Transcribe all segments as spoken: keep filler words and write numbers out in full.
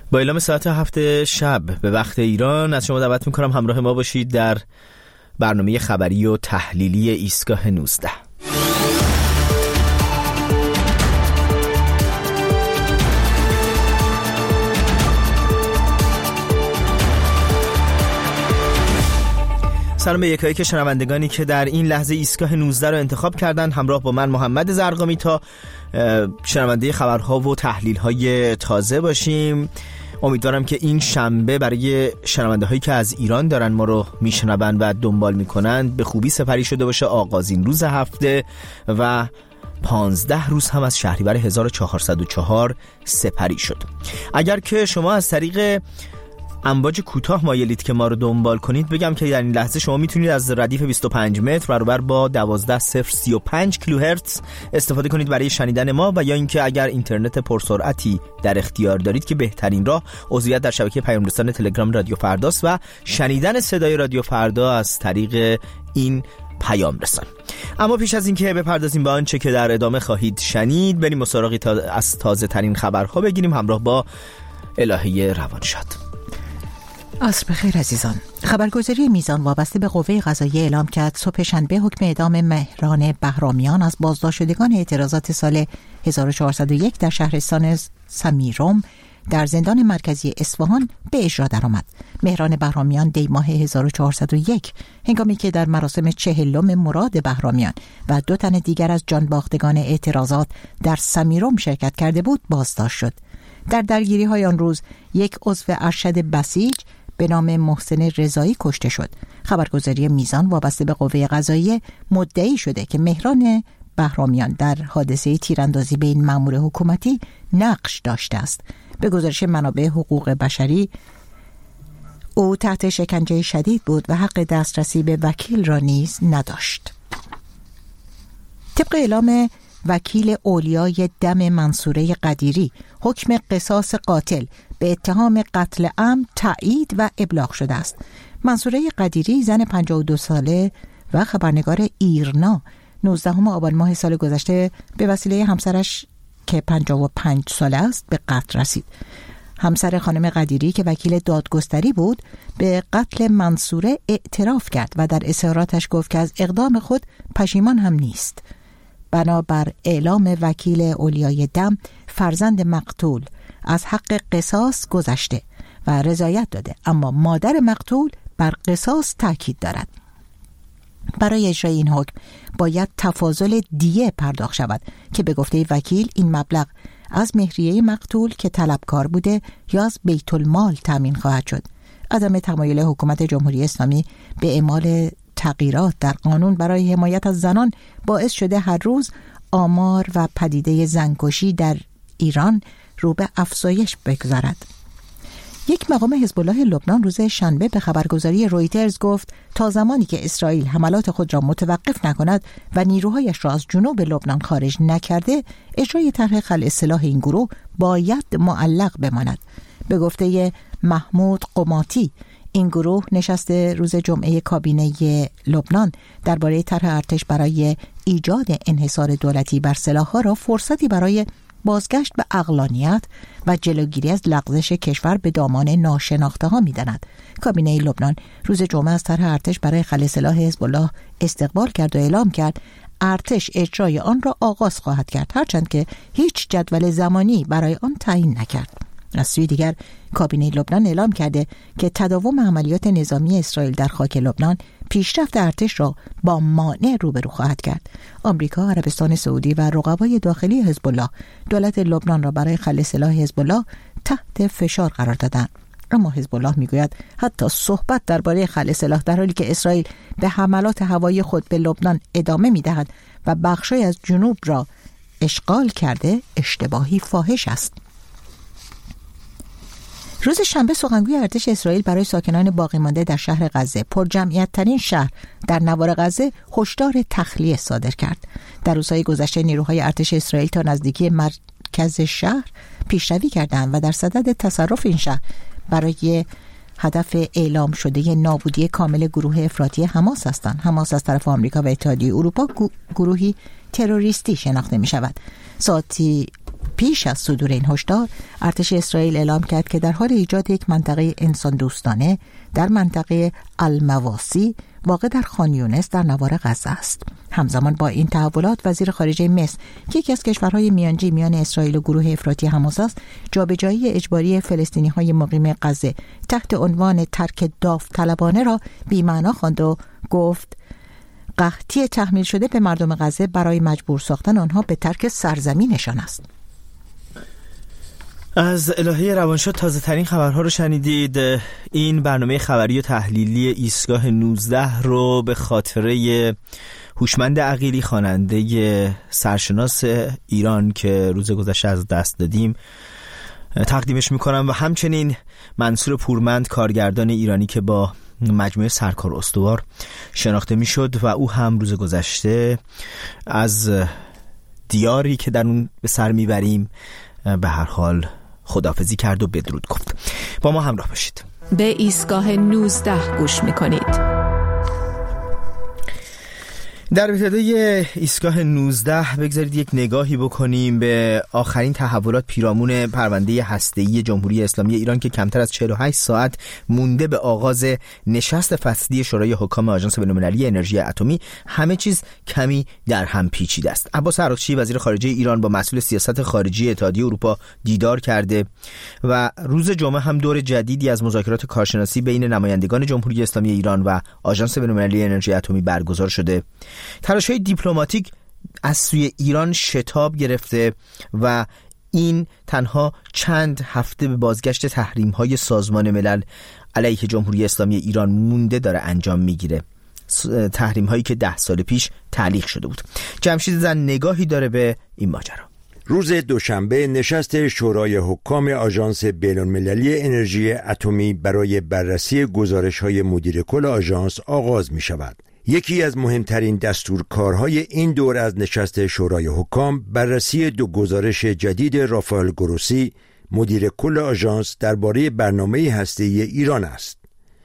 با اعلام ساعت هفت شب به وقت ایران از شما دعوت میکنم همراه ما باشید در برنامه خبری و تحلیلی ایستگاه نوزده. سلام به یکایی که شنوندگانی که در این لحظه ایستگاه نوزده رو انتخاب کردن، همراه با من محمد زرقامی تا شنونده خبرها و تحلیل‌های تازه باشیم. امیدوارم که این شنبه برای شنونده هایی که از ایران دارن ما رو میشنون و دنبال میکنن به خوبی سپری شده باشه. آغازین روز هفته و پانزده روز هم از شهریور هزار و چهارصد و چهار سپری شد. اگر که شما از طریق امواج کوتاه مایلید که ما رو دنبال کنید، بگم که در این لحظه شما میتونید از ردیف بیست و پنج متر برابر با دوازده هزار صفر سی و پنج کیلوهرتز استفاده کنید برای شنیدن ما، و یا اینکه اگر اینترنت پرسرعتی در اختیار دارید که بهترین راه عضویت در شبکه پیام رسان تلگرام رادیو فرداست و شنیدن صدای رادیو فردا از طریق این پیام رسان. اما پیش از اینکه بپردازیم به آنچه که در ادامه خواهید شنید، بریم سراغ تا از تازه ترین خبرها بگیریم همراه با الهه روانشاد. عصر بخیر عزیزان. خبرگزاری میزان وابسته به قوه قضاییه اعلام کرد صبح شنبه حکم اعدام مهران بهرامیان از بازداشت شدگان اعتراضات سال هزار و چهارصد و یک در شهرستان سمیروم در زندان مرکزی اصفهان به اجرا درآمد. مهران بهرامیان دی ماه هزار و چهارصد و یک هنگامی که در مراسم چهلم مراد بهرامیان و دو تن دیگر از جانباختگان اعتراضات در سمیروم شرکت کرده بود بازداشت شد. در درگیری های آن روز یک عضو ارشد بسیج به نام محسن رضایی کشته شد. خبرگزاری میزان وابسته به قوه قضاییه مدعی شده که مهران بهرامیان در حادثه تیراندازی به این مأمور حکومتی نقش داشته است. به گزارش منابع حقوق بشری، او تحت شکنجه شدید بود و حق دسترسی به وکیل را نیز نداشت. طبق اعلام وکیل اولیای دم منصوره قدیری، حکم قصاص قاتل به اتهام قتل عمد تایید و ابلاغ شده است. منصوره قدیری زن پنجاه و دو ساله و خبرنگار ایرنا نوزدهم آبان ماه سال گذشته به وسیله همسرش که پنجاه و پنج ساله است به قتل رسید. همسر خانم قدیری که وکیل دادگستری بود به قتل منصوره اعتراف کرد و در اظهاراتش گفت که از اقدام خود پشیمان هم نیست. بنابر اعلام وکیل اولیای دم، فرزند مقتول از حق قصاص گذشته و رضایت داده، اما مادر مقتول بر قصاص تاکید دارد. برای اجرای این حکم باید تفاضل دیه پرداخت شود که به گفته وکیل این مبلغ از مهریه مقتول که طلبکار بوده یا از بیت المال تامین خواهد شد. عدم تمایل حکومت جمهوری اسلامی به اعمال تغییرات در قانون برای حمایت از زنان باعث شده هر روز آمار و پدیده زنکشی در ایران رو به افزایش بگذارد. یک مقام حزب الله لبنان روز شنبه به خبرگزاری رویترز گفت تا زمانی که اسرائیل حملات خود را متوقف نکند و نیروهایش را از جنوب لبنان خارج نکرده، اجرای طرح خلع سلاح این گروه باید معلق بماند. به گفته محمود قماتی، این گروه نشست روز جمعه کابینه لبنان درباره طرح ارتش برای ایجاد انحصار دولتی بر سلاح‌ها را فرصتی برای بازگشت به عقلانیت و جلوگیری از لغزش کشور به دامان ناشناخته ها می‌داند. کابینه لبنان روز جمعه از طرح ارتش برای خلع سلاح حزب الله استقبال کرد و اعلام کرد ارتش اجرای آن را آغاز خواهد کرد، هرچند که هیچ جدول زمانی برای آن تعیین نکرد. از سوی دیگر کابینه لبنان اعلام کرده که تداوم عملیات نظامی اسرائیل در خاک لبنان پیشرفت ارتش را با مانع روبرو خواهد کرد. آمریکا، عربستان سعودی و رقبای داخلی حزب الله دولت لبنان را برای خلع سلاح حزب الله تحت فشار قرار دادند. اما حزب الله میگوید حتی صحبت درباره خلع سلاح در حالی که اسرائیل به حملات هوایی خود به لبنان ادامه میدهد و بخشی از جنوب را اشغال کرده اشتباهی فاحش است. روز شنبه سخنگوی ارتش اسرائیل برای ساکنان باقی مانده در شهر غزه، پرجمعیت ترین شهر در نوار غزه، هشدار تخلیه صادر کرد. در روزهای گذشته نیروهای ارتش اسرائیل تا نزدیکی مرکز شهر پیشروی کردند و در صدد تصرف این شهر برای هدف اعلام شده نابودی کامل گروه افراطی حماس هستند. حماس از طرف آمریکا و اتحادیه اروپا گروهی تروریستی شناخته می شود. ساعتی پیش از صدور این هشدار، ارتش اسرائیل اعلام کرد که در حال ایجاد یک منطقه انسان دوستانه در منطقه المواسی واقع در خان یونس در نوار غزه است. همزمان با این تحولات، وزیر خارجه مصر که یکی از کشورهای میانجی میان اسرائیل و گروه افراطی حماس است، جابجایی اجباری فلسطینی‌های مقیم غزه تحت عنوان ترک داوطلبانه را بی‌معنا خواند و گفت قحطی تحمیل شده به مردم غزه برای مجبور ساختن آنها به ترک سرزمینشان است. از الهه روانشاد تازه ترین خبرها رو شنیدید. این برنامه خبری و تحلیلی ایستگاه نوزده رو به خاطره هوشمند عقیلی، خواننده سرشناس ایران که روز گذشته از دست دادیم، تقدیمش میکنم و همچنین منصور پورمند، کارگردان ایرانی که با مجموعه سرکار استوار شناخته میشد و او هم روز گذشته از دیاری که در اون به سر میبریم به هر حال خداحافظی کرد و بدرود گفت. با ما همراه باشید. به ایستگاه نوزده گوش میکنید. در ابتدای ایستگاه نوزده بگذارید یک نگاهی بکنیم به آخرین تحولات پیرامون پرونده هسته‌ای جمهوری اسلامی ایران که کمتر از چهل و هشت ساعت مونده به آغاز نشست فصلی شورای حکام آژانس بین‌المللی انرژی اتمی همه چیز کمی در هم پیچیده است. عباس عراقچی وزیر خارجه ایران با مسئول سیاست خارجی اتحادیه اروپا دیدار کرده و روز جمعه هم دور جدیدی از مذاکرات کارشناسی بین نمایندگان جمهوری اسلامی ایران و آژانس بین‌المللی انرژی اتمی برگزار شده. تلاش‌های دیپلماتیک از سوی ایران شتاب گرفته و این تنها چند هفته به بازگشت تحریم‌های سازمان ملل علیه جمهوری اسلامی ایران مونده داره انجام میگیره. تحریم‌هایی که ده سال پیش تعلیق شده بود. جمشید زن نگاهی داره به این ماجرا. روز دوشنبه نشست شورای حکام آژانس بین‌المللی انرژی اتمی برای بررسی گزارش‌های مدیر کل آژانس آغاز می‌شود. یکی از مهمترین دستورکارهای این دور از نشست شورای حکام بررسی دو گزارش جدید رافائل گروسی مدیر کل آژانس درباره برنامه هسته‌ای ایران است.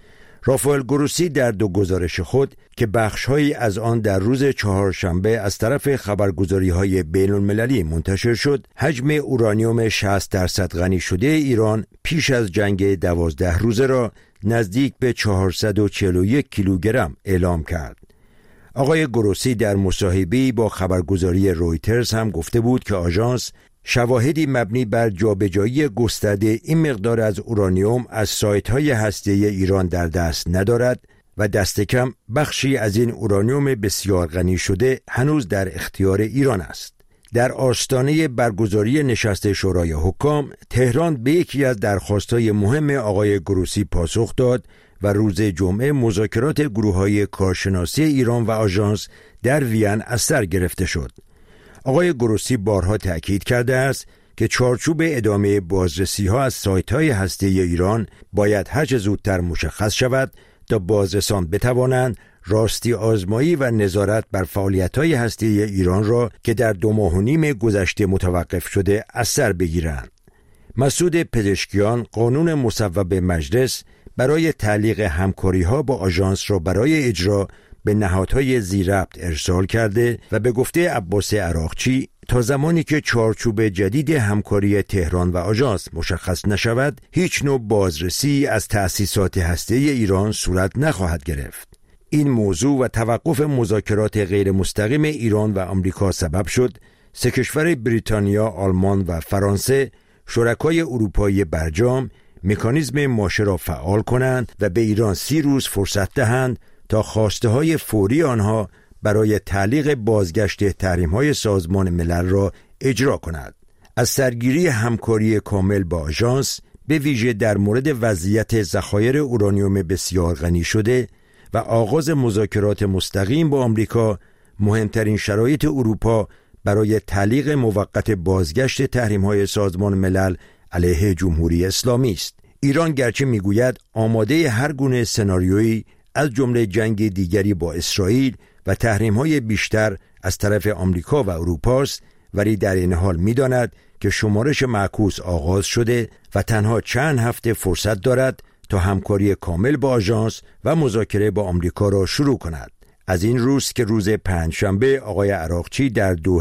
رافائل گروسی در دو گزارش خود که بخش‌هایی از آن در روز چهارشنبه از طرف خبرگزاری‌های بین‌المللی منتشر شد، حجم اورانیوم شصت درصد غنی شده ایران پیش از جنگ دوازده روزه را نزدیک به چهارصد و چهل و یک کیلوگرم اعلام کرد. آقای گروسی در مصاحبه‌ای با خبرگزاری رویترز هم گفته بود که آژانس شواهدی مبنی بر جابجایی گسترده این مقدار از اورانیوم از سایت‌های هسته‌ای ایران در دست ندارد و دست کم بخشی از این اورانیوم بسیار غنی شده هنوز در اختیار ایران است. در آستانه برگزاری نشست شورای حکام، تهران به یکی از درخواست‌های مهم آقای گروسی پاسخ داد و روز جمعه مذاکرات گروه‌های کارشناسی ایران و آژانس در وین از سر گرفته شد. آقای گروسی بارها تأکید کرده است که چارچوب ادامه بازرسی‌ها از سایت‌های هسته‌ای ایران باید هر چه زودتر مشخص شود تا بازرسان بتوانند راستی آزمایی و نظارت بر فعالیت‌های هسته‌ای ایران را که در دو ماه و نیم گذشته متوقف شده از سر بگیرند. مسعود پزشکیان قانون مصوب مجلس برای تعلیق همکاری‌ها با آژانس را برای اجرا به نهادهای ذی‌ربط ارسال کرده و به گفته عباس عراقچی تا زمانی که چارچوب جدید همکاری تهران و آژانس مشخص نشود، هیچ نوع بازرسی از تأسیسات هسته‌ای ایران صورت نخواهد گرفت. این موضوع و توقف مذاکرات غیر مستقیم ایران و آمریکا سبب شد سه کشور بریتانیا، آلمان و فرانسه شرکای اروپایی برجام مکانیزم ماشه را فعال کنند و به ایران سی روز فرصت دهند تا خواسته های فوری آنها برای تعلیق بازگشت تحریم‌های سازمان ملل را اجرا کند. از سرگیری همکاری کامل با آژانس به ویژه در مورد وضعیت ذخایر اورانیوم بسیار غنی شده و آغاز مذاکرات مستقیم با آمریکا، مهمترین شرایط اروپا برای تعلیق موقت بازگشت تحریم‌های سازمان ملل علیه جمهوری اسلامی است. ایران گرچه میگوید آماده هر گونه سناریویی از جمله جنگ دیگری با اسرائیل و تحریم‌های بیشتر از طرف آمریکا و اروپا است، ولی در این حال می‌داند که شمارش معکوس آغاز شده و تنها چند هفته فرصت دارد تا همکاری کامل با آژانس و مذاکره با آمریکا را شروع کند. از این روز که روز پنجشنبه آقای عراقچی در دوحه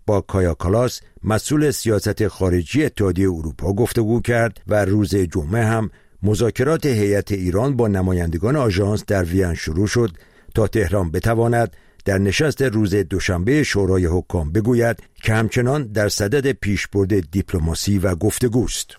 با کایا کالاس مسئول سیاست خارجی اتحادیه اروپا گفتگو کرد و روز جمعه هم مذاکرات هیئت ایران با نمایندگان آژانس در وین شروع شد تا تهران بتواند در نشست روز دوشنبه شورای حکام بگوید که همچنان در صدد پیشبرد دیپلماسی و گفتگوست.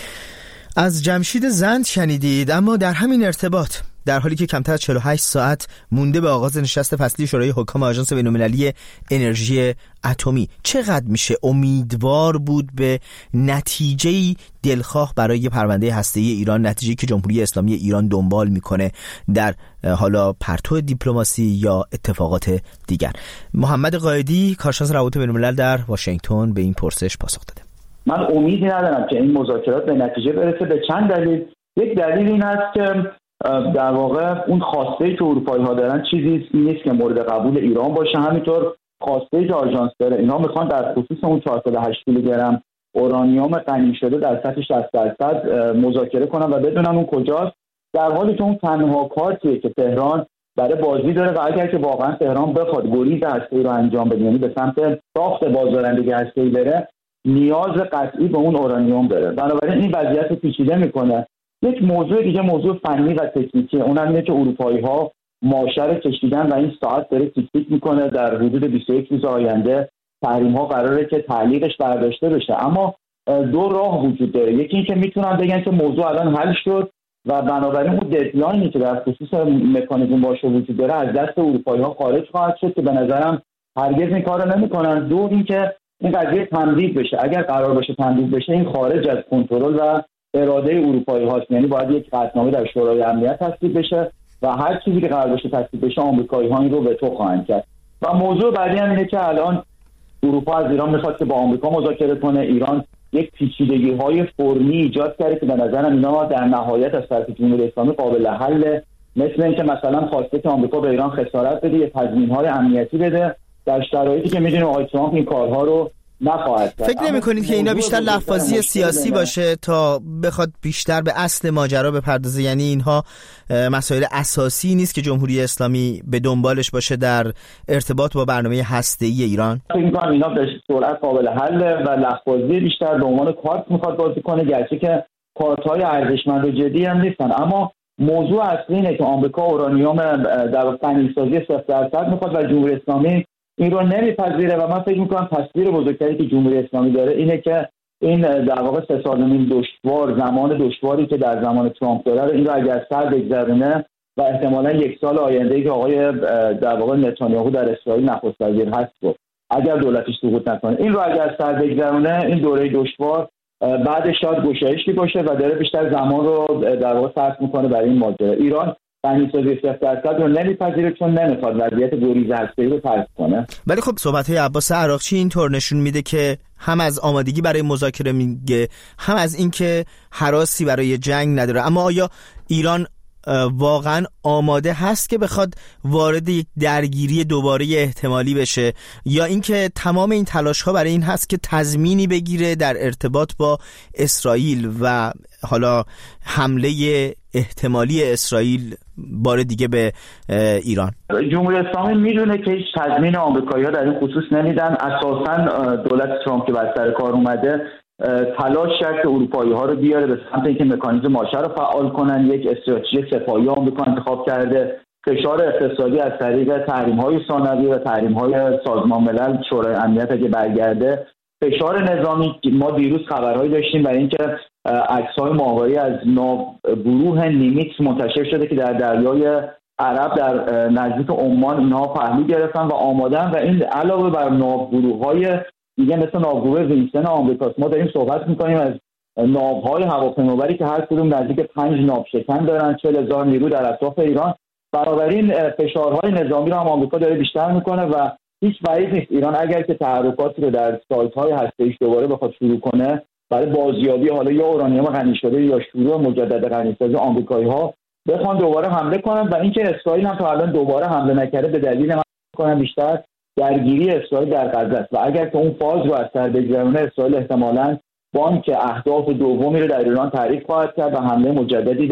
از جمشید زند شنیدید. اما در همین ارتباط، در حالی که کمتر از چهل و هشت ساعت مونده به آغاز نشست فصلی شورای حکام آژانس بین‌المللی انرژی اتمی، چقدر میشه امیدوار بود به نتیجه‌ای دلخواه برای پرونده هسته‌ای ایران، نتیجه‌ای که جمهوری اسلامی ایران دنبال میکنه در حالا پرتو دیپلماسی یا اتفاقات دیگر؟ محمد قائدی، کارشناس روابط بین‌الملل در واشنگتن، به این پرسش پاسخ داده. من امیدی ندارم که این مذاکرات به نتیجه برسه به چند دلیل. یک دلیل این است که در واقع اون خواسته که اروپایی ها دارن چیزی نیست که مورد قبول ایران باشه. همینطور خواسته که آژانس داره، اینا میخوان در خصوص اون چهارصد و هشت کیلوگرم اورانیوم غنی شده در سطح شصت درصد مذاکره کنن و بدونن اون کجاست، در حالی که اون تنها کارتیه که تهران برای بازی داره و اگر که واقعا تهران بخواد گریز هسته‌ای رو انجام بده، یعنی به سمت ساخت بازدارندگی هسته‌ای بره، نیاز قطعی به اون اورانیوم داره. بنابراین این وضعیت پیچیده میکنه. یک موضوع دیگه موضوع فنی و تکنیکی، اونم اینه که اروپایی‌ها ماشه رو کشیدن و این ساعت داره تیک تیک میکنه. در حدود بیست و یک روز آینده تحریم‌ها قراره که تعلیقش برداشته بشه. اما دو راه وجود داره. یکی این که میتونن بگن که موضوع الان حل شد و بنابراین اون ددلاینی که در خصوص مکانیزم باشه وجود داره از دست اروپایی‌ها خارج خواهد شد، که به نظرم هرگز این کارو نمی‌کنن. دو اینکه این قضیه تمدید بشه. اگر قرار باشه تمدید بشه، این خارج از کنترل و اراده اروپایی هاست، یعنی باید یک قطعنامه در شورای امنیت تصویب بشه و هر چیزی که قرار باشه تصویب بشه آمریکایی ها این رو به تو خواهند کرد. و موضوع بعدی هم اینه که الان اروپا از ایران میخواد که با آمریکا مذاکره کنه. ایران یک پیچیدگی های فرمی ایجاد کرده که به نظرم اینا در نهایت از طرف جمهوری اسلامی قابل حل، مثل اینکه مثلا خواسته که آمریکا به ایران خسارت بده، یه تضمین‌های امنیتی بده، در شرایطی که میدونیم آقای ترامپ این کارها رو نخواهد کرد. فکر نمی‌کنید که اینا بیشتر لفظی سیاسی باشه تا بخواد بیشتر به اصل ماجرا بپردازه؟ یعنی اینها مسائل اساسی نیست که جمهوری اسلامی به دنبالش باشه در ارتباط با برنامه هسته‌ای ایران؟ فکر می‌کنم اینا به سرعت قابل حل و لفظی بیشتر به عنوان کارت می‌خواد بازی کنه، گرچه که کارت‌های ارزشمند و جدی هم نیستن. اما موضوع اصلی اینه که آمریکا اورانیوم در غنی‌سازی صفر درصد می‌خواد و جمهوری اسلامی این رو نمیپذیره و من فکر میکنم تصویر بزرگتری که جمهوری اسلامی داره اینه که این در واقع سه سال و نیم دشوار، زمان دشواری که در زمان ترامپ داره، این رو اگر سر بگذرونه و احتمالاً یک سال آینده که آقای در واقع نتانیاهو در اسرائیل نخست وزیر هست رو اگر دولتش سقوط نکنه، این رو اگر سر بگذرونه، این دوره دشوار بعد شاید گشایشی باشه و داره بیشتر زمان رو در واقع صرف میکنه برای این ماجرا. ایران غنی‌سازی صفر درصد رو نمیپذیره چون نمیخواد وضعیت گریز هسته‌ای رو ترک کنه. ولی خب صحبت‌های عباس عراقچی اینطور نشون میده که هم از آمادگی برای مذاکره میگه، هم از اینکه هراسی برای جنگ نداره. اما آیا ایران واقعا آماده هست که بخواد وارد یک درگیری دوباره احتمالی بشه، یا اینکه تمام این تلاش‌ها برای این هست که تضمینی بگیره در ارتباط با اسرائیل و حالا حمله احتمالی اسرائیل بار دیگه به ایران؟ جمهوری اسلامی میدونه که هیچ تضمین آمریکایی‌ها در این خصوص نمیدن. اساساً دولت ترامپ که بر سر کار اومده تلاش کرد که اروپایی‌ها رو بیاره به سمت اینکه مکانیزم ماشه رو فعال کنن. یک استراتژی سپاهی آمریکا انتخاب کرده، فشار اقتصادی از طریق تحریم‌های ثانوی و تحریم‌های سازمان ملل، شورای امنیت اگه برگرده، فشار نظامی. ما دیروز خبرهایی داشتیم برای اینکه عکس‌های ماهواری از ناوگروه نیمیتس منتشر شده که در دریای عرب در نزدیک عمان اینها پهلو گرفتن و آمادن و این علاوه بر ناوگروه‌های دیگه مثل ناوگروه وینستون آمریکاست. ما داریم صحبت می‌کنیم از ناوهای هواپیمابری که هر کدوم نزدیک پنج ناوشکن دارن، چهل هزار نیرو در اطراف ایران. بنابراین فشارهای نظامی رو هم آمریکا داره بیشتر میکنه و هیچ بعید نیست ایران اگر که تحرکاتی رو در سایت‌های هسته‌ایش دوباره بخواد شروع کنه برای بازیابی حالا یا اورانیوم غنی شده یا شروع مجدد غنی‌سازی، آمریکایی‌ها بخوان دوباره حمله کنن و اینکه اسرائیل هم تا الان دوباره حمله نکرده به دلیل من بیشتر درگیری اسرائیل در غزه است و اگر که اون فاز رو از سر بگذرونه، اسرائیل احتمالاً بانک اهداف دومی رو در ایران تعریف خواهد کرد و حمله مجددی به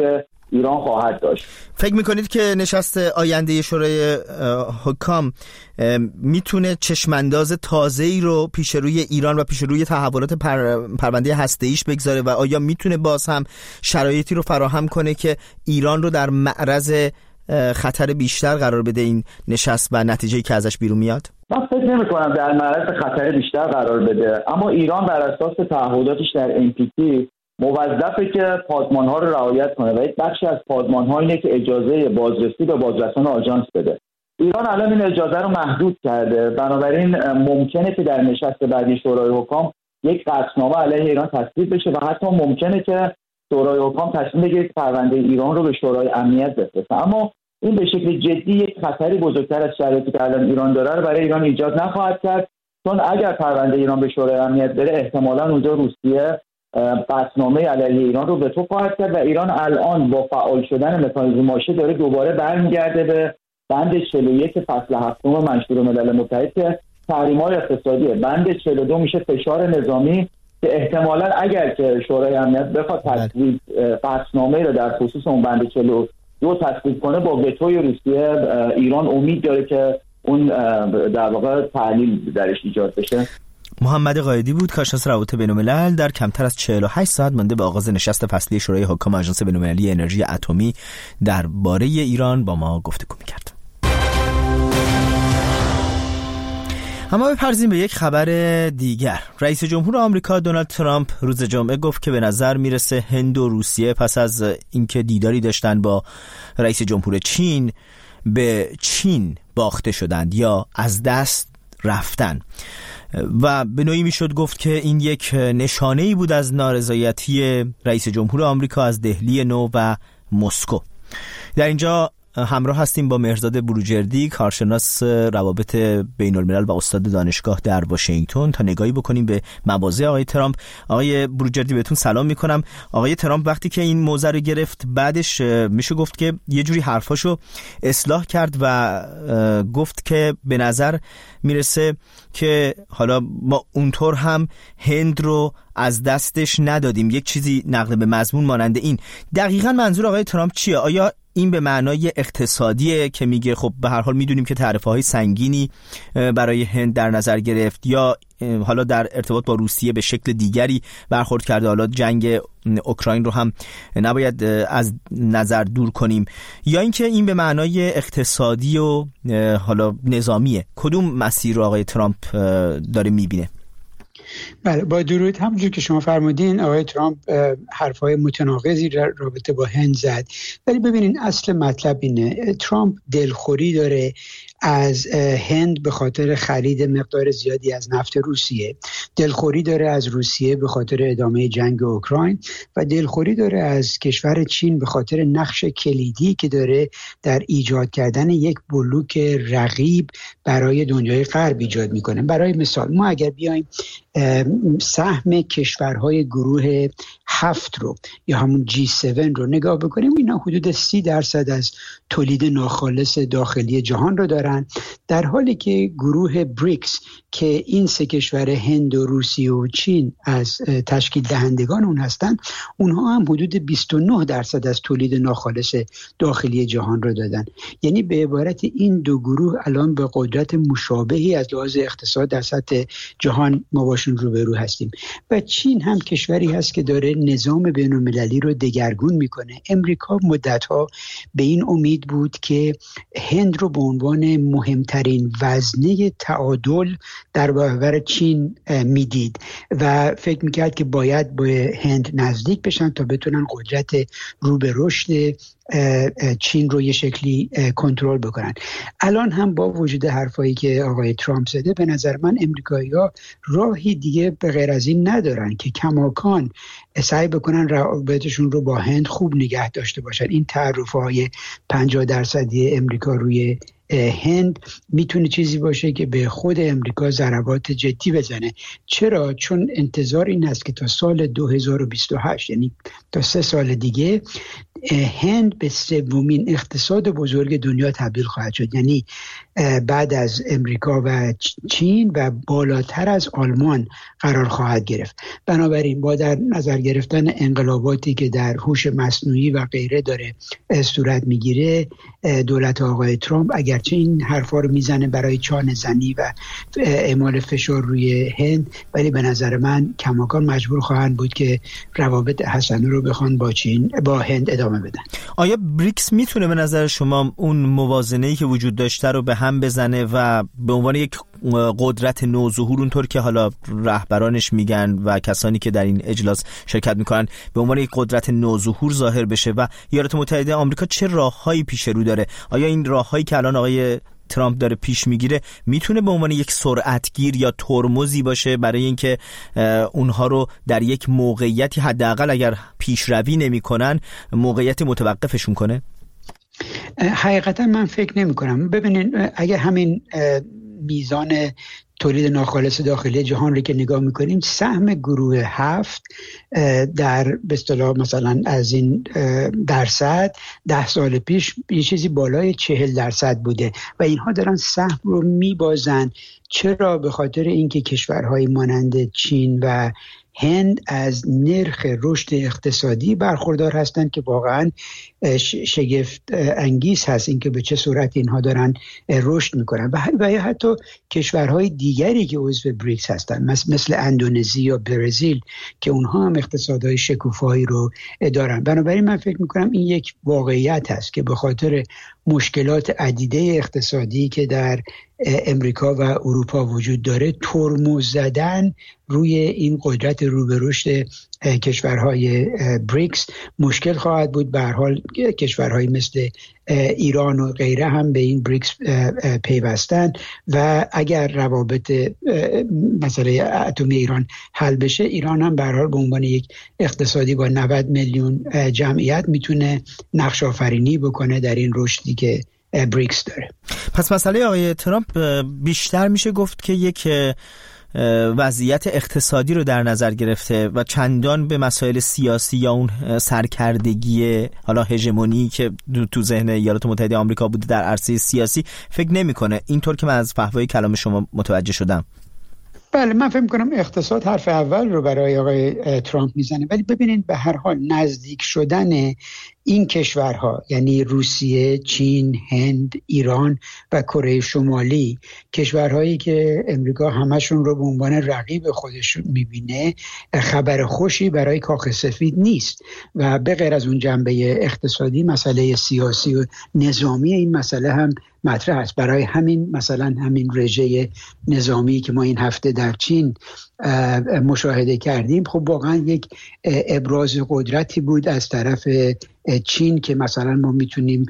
ایران خواهد داشت. فکر میکنید که نشست آینده شورای حکام میتونه چشمانداز تازه‌ای رو پیش روی ایران و پیش روی تحولات پر... پرونده هسته‌ایش بگذاره و آیا میتونه باز هم شرایطی رو فراهم کنه که ایران رو در معرض خطر بیشتر قرار بده این نشست و نتیجه‌ای که ازش بیرون میاد؟ من فکر نمی‌کنم در معرض خطر بیشتر قرار بده، اما ایران بر اساس تعهداتش در ان پی تی موظفه که پادمان‌ها رو رعایت کنه و یک بخشی از پادمان‌ها اینه که اجازه بازرسی به بازرسان آژانس بده. ایران الان این اجازه رو محدود کرده، بنابراین ممکنه که در نشست بعدی شورای حکام یک قطعنامه علیه ایران تصویب بشه و حتی ممکنه که شورای حکام تصمیم بگیره پرونده ایران رو به شورای امنیت بفرسته. اما این به شکل جدی یک خطری بزرگتر از شرایطی که الان ایران داره رو برای ایران ایجاد نخواهد کرد، چون اگر پرونده ایران به شورای امنیت بره احتمالاً اونجا روسیه قطعنامه علیه ایران رو وتو خواهد کرد و ایران الان با فعال شدن مکانیزم ماشه داره دوباره برمیگرده به بند چهل و یک فصل هفتم منشور ملل متحد که تحریم‌های اقتصادیه. بند چهل و دو میشه فشار نظامی که احتمالاً اگر که شورای امنیت بخواد تصویب قطعنامه رو در خصوص اون بند چهل و دو تصویب کنه با وتوی روسیه، ایران امید داره که اون در واقع تحلیل درش ایجاد بشه. محمد قائدی بود، کارشناس روابط بین‌الملل، در کمتر از چهل و هشت ساعت مانده به آغاز نشست فصلی شورای حکام آژانس بین‌المللی انرژی اتمی درباره ایران با ما گفتگو می‌کرد. اما بپرزیم به یک خبر دیگر. رئیس جمهور آمریکا دونالد ترامپ روز جمعه گفت که به نظر میرسه هند و روسیه پس از اینکه دیداری داشتن با رئیس جمهور چین به چین باخته شدند یا از دست رفتن و به نوعی میشد گفت که این یک نشانه‌ای بود از نارضایتی رئیس جمهور آمریکا از دهلی نو و مسکو. در اینجا همراه هستیم با مهرزاد بروجردی، کارشناس روابط بین الملل و استاد دانشگاه در واشنگتن، تا نگاهی بکنیم به مواضع آقای ترامپ. آقای بروجردی بهتون سلام میکنم. آقای ترامپ وقتی که این موضوع رو گرفت بعدش میشه گفت که یه جوری حرفاشو اصلاح کرد و گفت که به نظر میرسه که حالا ما اونطور هم هند رو از دستش ندادیم، یک چیزی نقل به مضمون مانند این. دقیقاً منظور آقای ترامپ چیه؟ آیا این به معنای اقتصادیه که میگه خب به هر حال میدونیم که تعرفه‌های سنگینی برای هند در نظر گرفت، یا حالا در ارتباط با روسیه به شکل دیگری برخورد کرده، حالا جنگ اوکراین رو هم نباید از نظر دور کنیم، یا اینکه این به معنای اقتصادی و حالا نظامیه؟ کدوم مسیر رو آقای ترامپ داره میبینه؟ بله، با درود. همونجور که شما فرمودین آقای ترامپ حرفای متناقضی در رابطه با هند زد، ولی ببینین اصل مطلب اینه، ترامپ دلخوری داره از هند به خاطر خرید مقدار زیادی از نفت روسیه، دلخوری داره از روسیه به خاطر ادامه جنگ اوکراین و دلخوری داره از کشور چین به خاطر نقش کلیدی که داره در ایجاد کردن یک بلوک رقیب برای دنیای غرب ایجاد میکنه. برای مثال ما اگر بیایم سهم کشورهای گروه هفت رو یا همون جی هفت رو نگاه بکنیم، اینا حدود سی درصد از تولید ناخالص داخلی جهان رو دارن، در حالی که گروه بریکس که این سه کشور هند و روسیه و چین از تشکیل دهندگان اون هستن، اونها هم حدود بیست و نه درصد از تولید ناخالص داخلی جهان رو دادن. یعنی به عبارت این دو گروه الان به قدرت مشابهی از لحاظ اقتصاد در سطح جهان ما باشون روبرو هستیم. و چین هم کشوری هست که داره نظام بین المللی رو دگرگون میکنه. امریکا مدتها به این امید بود که هند رو به عنوان مهمترین وزنه تعادل در برابر چین میدید و فکر میکرد که باید با هند نزدیک بشن تا بتونن قدرت رو به رشد چین رو یه شکلی کنترل بکنن. الان هم با وجود حرفایی که آقای ترامپ زده، به نظر من امریکایی‌ها راهی دیگه به غیر از این ندارن که کماکان سعی بکنن روابطشون رو با هند خوب نگه داشته باشن. این تعرفه‌های پنجاه درصدی امریکا روی هند میتونه چیزی باشه که به خود امریکا ضربات جدی بزنه. چرا؟ چون انتظار این است که تا سال دو هزار و بیست و هشت، یعنی تا سه سال دیگه، هند به سومین اقتصاد بزرگ دنیا تبدیل خواهد شد. یعنی بعد از امریکا و چین و بالاتر از آلمان قرار خواهد گرفت. بنابراین با در نظر گرفتن انقلاباتی که در هوش مصنوعی و غیره داره صورت میگیره، دولت آقای ترامپ اگرچه این حرفا رو میزنه برای چانه زنی و اعمال فشار روی هند، ولی به نظر من کماکان مجبور خواهند بود که روابط حسنه رو بخوان با چین با هند ادامه بدن. آیا بریکس میتونه به نظر شما اون موازنه‌ای که وجود داشته رو به هم بزنه و به عنوان یک قدرت نوظهور، اونطور که حالا رهبرانش میگن و کسانی که در این اجلاس شرکت میکنن، به عنوان یک قدرت نوظهور ظاهر بشه؟ و ایالات متحده آمریکا چه راههایی پیش رو داره؟ آیا این راههایی که الان آقای ترامپ داره پیش میگیره میتونه به عنوان یک سرعتگیر یا ترمزی باشه برای اینکه اونها رو در یک موقعیتی، حداقل اگر پیشروی نمیکنن، موقعیت متوقفشون کنه؟ حقیقتا من فکر نمی کنم. ببینید، اگه همین میزان تولید ناخالص داخلی جهان رو که نگاه میکنیم، سهم گروه هفت در به اصطلاح مثلا از این درصد ده سال پیش یه چیزی بالای چهل درصد بوده و اینها دارن سهم رو میبازن. چرا؟ به خاطر اینکه کشورهای مانند چین و هند از نرخ رشد اقتصادی برخوردار هستند که واقعا شگفت انگیز هست اینکه به چه صورت اینها دارن رشد میکنن. و یا حتی کشورهای دیگری که عضو بریکس هستن مثل اندونزی یا برزیل که اونها هم اقتصادهای شکوفایی رو دارن. بنابراین من فکر میکنم این یک واقعیت هست که به خاطر مشکلات عدیده اقتصادی که در امریکا و اروپا وجود داره، ترمز زدن روی این قدرت رو به رشد کشورهای بریکس مشکل خواهد بود. به هر حال کشورهای مثل ایران و غیره هم به این بریکس پیوستن و اگر روابط مسئله اتمی ایران حل بشه، ایران هم به هر حال به عنوان یک اقتصادی با نود میلیون جمعیت میتونه نقش آفرینی بکنه در این رشدی که بریکس داره. پس مسئله آقای ترامپ بیشتر میشه گفت که یک وضعیت اقتصادی رو در نظر گرفته و چندان به مسائل سیاسی یا اون سرکردگی حالا هژمونی که تو ذهن ایالات متحده آمریکا بوده در عرصه سیاسی فکر نمی‌کنه. اینطور که من از فحوای کلام شما متوجه شدم. بله، من فکر می‌کنم اقتصاد حرف اول رو برای آقای ترامپ میزنه، ولی ببینید به هر حال نزدیک شدن این کشورها، یعنی روسیه، چین، هند، ایران و کره شمالی، کشورهایی که امریکا همشون رو به عنوان رقیب خودش میبینه، خبر خوشی برای کاخ سفید نیست. و به غیر از اون جنبه اقتصادی، مسئله سیاسی و نظامی این مسئله هم مطرح است. برای همین مثلا همین رژه نظامی که ما این هفته در چین مشاهده کردیم، خب واقعا یک ابراز قدرتی بود از طرف چین که مثلا ما میتونیم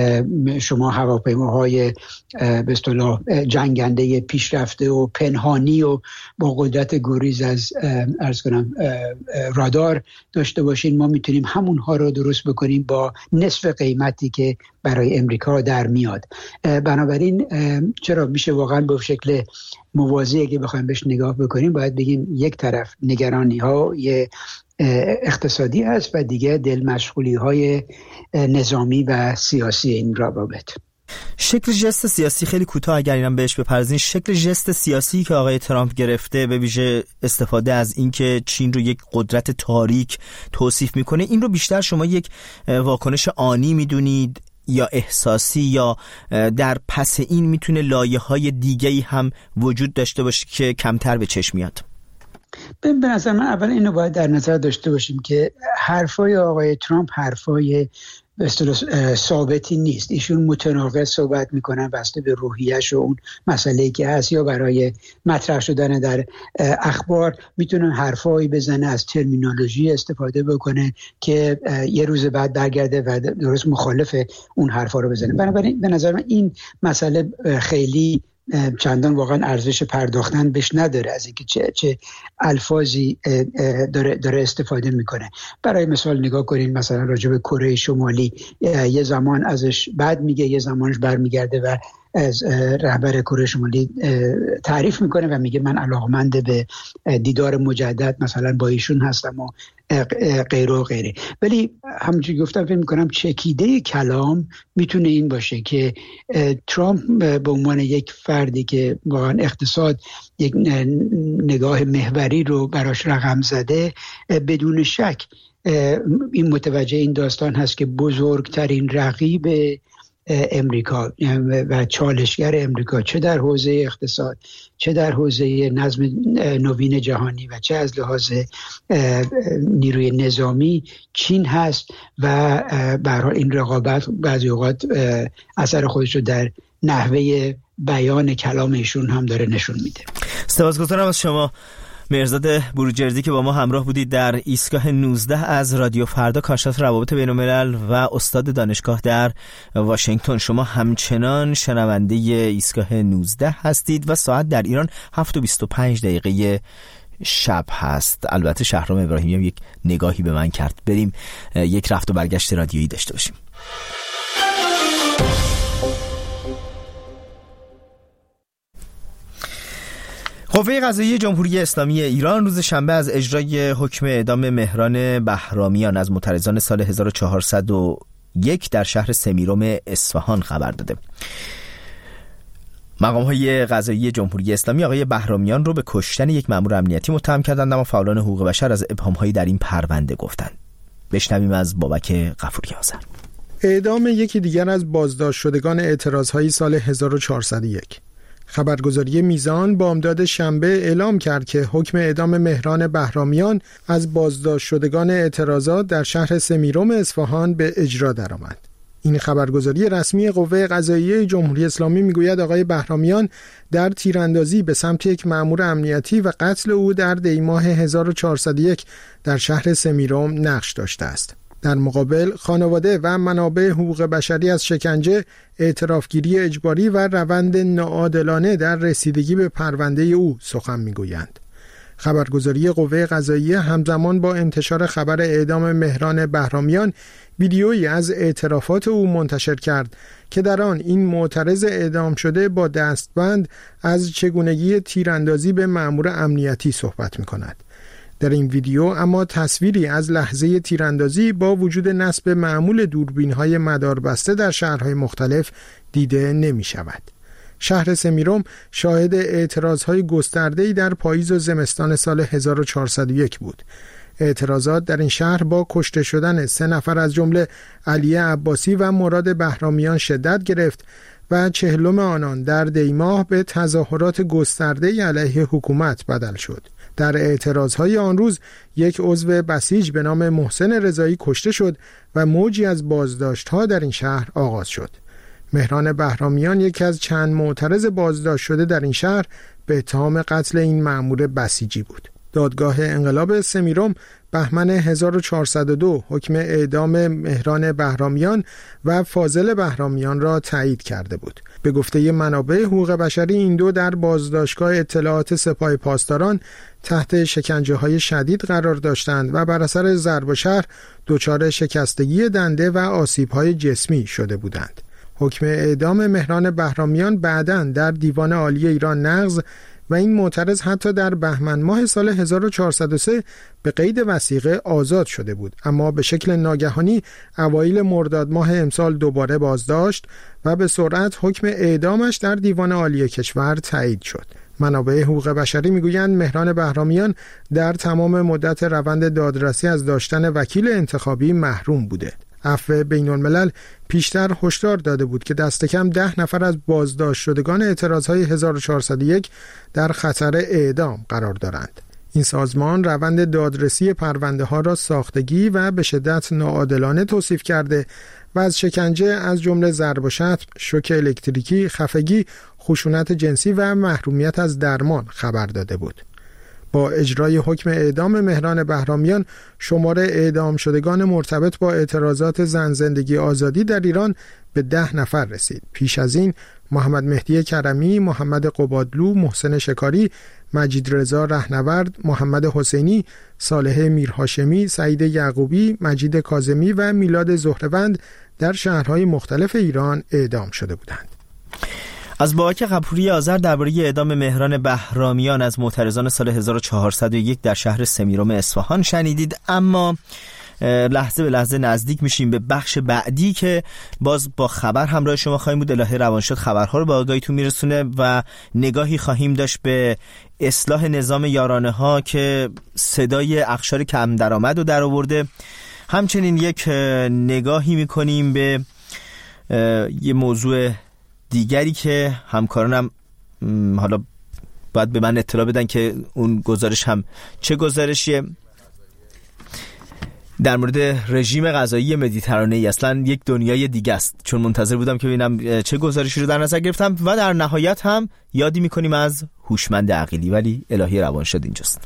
شما هواپیماهای به اصطلاح جنگنده پیشرفته و پنهانی و با قدرت گریز از عرض کنم رادار داشته باشین، ما میتونیم همونها رو درست بکنیم با نصف قیمتی که برای امریکا در میاد. بنابراین چرا میشه واقعا به شکل موازی که بخوایم بهش نگاه بکنیم، باید بگیم یک طرف نگرانی ها یه اقتصادی هست و دیگه دل مشغولی های نظامی و سیاسی این روابط. شکل ژست سیاسی خیلی کوتاه اگر اینم بهش بپردازین، شکل ژست سیاسی که آقای ترامپ گرفته، به ویژه استفاده از این که چین رو یک قدرت تاریک توصیف میکنه، این رو بیشتر شما یک واکنش آنی میدونید یا احساسی، یا در پس این میتونه لایه‌های دیگه‌ای هم وجود داشته باشه که کمتر به چشم میاد؟ به نظر من اول اینو باید در نظر داشته باشیم که حرفای آقای ترامپ حرفای به اصطلاح ثابتی نیست. ایشون متناقض صحبت میکنن بسته به روحیه‌اش و اون مسئله‌ای که هست، یا برای مطرح شدن در اخبار میتونن حرفایی بزنه، از ترمینولوژی استفاده بکنه که یه روز بعد برگرده و درست مخالف اون حرفا رو بزنه. بنابراین به نظر من این مسئله خیلی چندان واقعا ارزش پرداختن بهش نداره از اینکه چه چه الفاظی داره داره استفاده میکنه. برای مثال نگاه کنین مثلا راجع به کره شمالی، یه زمان ازش بد میگه، یه زمانش برمیگرده و از رهبر کره شمالی تعریف میکنه و میگه من علاقمند به دیدار مجدد مثلا با ایشون هستم و غیره و غیره. ولی همونجوری گفتم فکر میکنم چکیده کلام میتونه این باشه که ترامپ به عنوان یک فردی که واقعا اقتصاد یک نگاه محوری رو براش رقم زده، بدون شک این متوجه این داستان هست که بزرگترین رقیب امریکا و چالشگر امریکا، چه در حوزه اقتصاد، چه در حوزه نظم نوین جهانی و چه از لحاظ نیروی نظامی، چین هست و به هر حال این رقابت بعضی اوقات اثر خودش رو در نحوه بیان کلام ایشون هم داره نشون میده. سپاسگزارم از شما مرزاد بروجردی که با ما همراه بودید در ایستگاه نوزده از رادیو فردا، کارشناس روابط بین‌الملل و استاد دانشگاه در واشنگتن. شما همچنان شنونده ایستگاه نوزده هستید و ساعت در ایران هفت و بیست و پنج دقیقه شب هست. البته شهرام ابراهیمی هم یک نگاهی به من کرد. بریم یک رفت و برگشت رادیویی داشته باشیم. قوه قضاییه جمهوری اسلامی ایران روز شنبه از اجرای حکم اعدام مهران بهرامیان از معترضان سال هزار و چهارصد و یک در شهر سمیرم اصفهان خبر داده. مقام‌های قضایی جمهوری اسلامی آقای بهرامیان رو به کشتن یک مأمور امنیتی متهم کردند، اما فعالان حقوق بشر از ابهام‌هایی در این پرونده گفتند. بشنویم از بابک غفوری آذر. اعدام یکی دیگر از بازداشت شدگان اعتراض‌های سال هزار و چهارصد و یک. خبرگزاری میزان بامداد شنبه اعلام کرد که حکم اعدام مهران بهرامیان از بازداشت شدگان اعتراضات در شهر سمیرم اصفهان به اجرا درآمد. این خبرگزاری رسمی قوه قضاییه جمهوری اسلامی میگوید آقای بهرامیان در تیراندازی به سمت یک مأمور امنیتی و قتل او در دی ماه هزار و چهارصد و یک در شهر سمیرم نقش داشته است. در مقابل خانواده و منابع حقوق بشری از شکنجه، اعترافگیری اجباری و روند ناعادلانه در رسیدگی به پرونده او سخن میگویند. خبرگزاری قوه قضاییه همزمان با انتشار خبر اعدام مهران بهرامیان ویدیویی از اعترافات او منتشر کرد که در آن این معترض اعدام شده با دستبند از چگونگی تیراندازی به مأمور امنیتی صحبت می‌کند. در این ویدیو اما تصویری از لحظه تیراندازی با وجود نصب معمول دوربین‌های مداربسته در شهرهای مختلف دیده نمی‌شود. شهر سمیرم شاهد اعتراضهای گسترده‌ای در پاییز و زمستان سال هزار و چهارصد و یک بود. اعتراضات در این شهر با کشته شدن سه نفر از جمله علی عباسی و مراد بهرامیان شدت گرفت و چهلم آنان در دی ماه به تظاهرات گسترده‌ای علیه حکومت بدل شد. در اعتراضهای آن روز یک عضو بسیج به نام محسن رضایی کشته شد و موجی از بازداشت‌ها در این شهر آغاز شد. مهران بهرامیان یکی از چند معترض بازداشت شده در این شهر به اتهام قتل این مأمور بسیجی بود. دادگاه انقلاب سمیرم بهمن هزار و چهارصد و دو حکم اعدام مهران بهرامیان و فاضل بهرامیان را تایید کرده بود. به گفته منابع حقوق بشری این دو در بازداشتگاه اطلاعات سپاه پاسداران تحت شکنجه‌های شدید قرار داشتند و بر اثر ضرب و شهر دچار شکستگی دنده و آسیب‌های جسمی شده بودند. حکم اعدام مهران بهرامیان بعداً در دیوان عالی ایران نقض و این معترض حتی در بهمن ماه سال هزار و چهارصد و سه به قید وثیقه آزاد شده بود، اما به شکل ناگهانی اوایل مرداد ماه امسال دوباره بازداشت و به سرعت حکم اعدامش در دیوان عالی کشور تایید شد. منابع حقوق بشری میگویند مهران بهرامیان در تمام مدت روند دادرسی از داشتن وکیل انتخابی محروم بوده. عفو بین الملل پیشتر هشدار داده بود که دست کم ده نفر از بازداشت شدگان اعتراضهای هزار و چهارصد و یک در خطر اعدام قرار دارند. این سازمان روند دادرسی پرونده ها را ساختگی و به شدت ناعادلانه توصیف کرده و از شکنجه از جمله ضرب و شتم، شوک الکتریکی، خفگی، خشونت جنسی و محرومیت از درمان خبر داده بود. با اجرای حکم اعدام مهران بهرامیان شمار اعدام شدگان مرتبط با اعتراضات زن زندگی آزادی در ایران به ده نفر رسید. پیش از این محمد مهدی کرمی، محمد قبادلو، محسن شکاری، مجید رضا رهنورد، محمد حسینی، صالح میرهاشمی، سعید یعقوبی، مجید کاظمی و میلاد زهروند در شهرهای مختلف ایران اعدام شده بودند. از بابک غفوری آذر درباره اعدام مهران بهرامیان از معترضان سال هزار و چهارصد و یک در شهر سمیرام اصفهان شنیدید. اما لحظه به لحظه نزدیک میشیم به بخش بعدی که باز با خبر همراه شما خواهیم بود. الهه روانشاد خبرها رو به آگاهیتون میرسونه و نگاهی خواهیم داشت به اصلاح نظام یارانه ها که صدای اقشار کم درآمد رو در آورده. همچنین یک نگاهی میکنیم به یه موضوع دیگری که همکارانم حالا باید به من اطلاع بدن که اون گزارش هم چه گزارشیه، در مورد رژیم غذایی مدیترانه‌ای. اصلا یک دنیای دیگه است، چون منتظر بودم که ببینم چه گزارشی رو در نظر گرفتم. و در نهایت هم یادی میکنیم از هوشمند عقیلی، ولی الهی روانشاد اینجاست.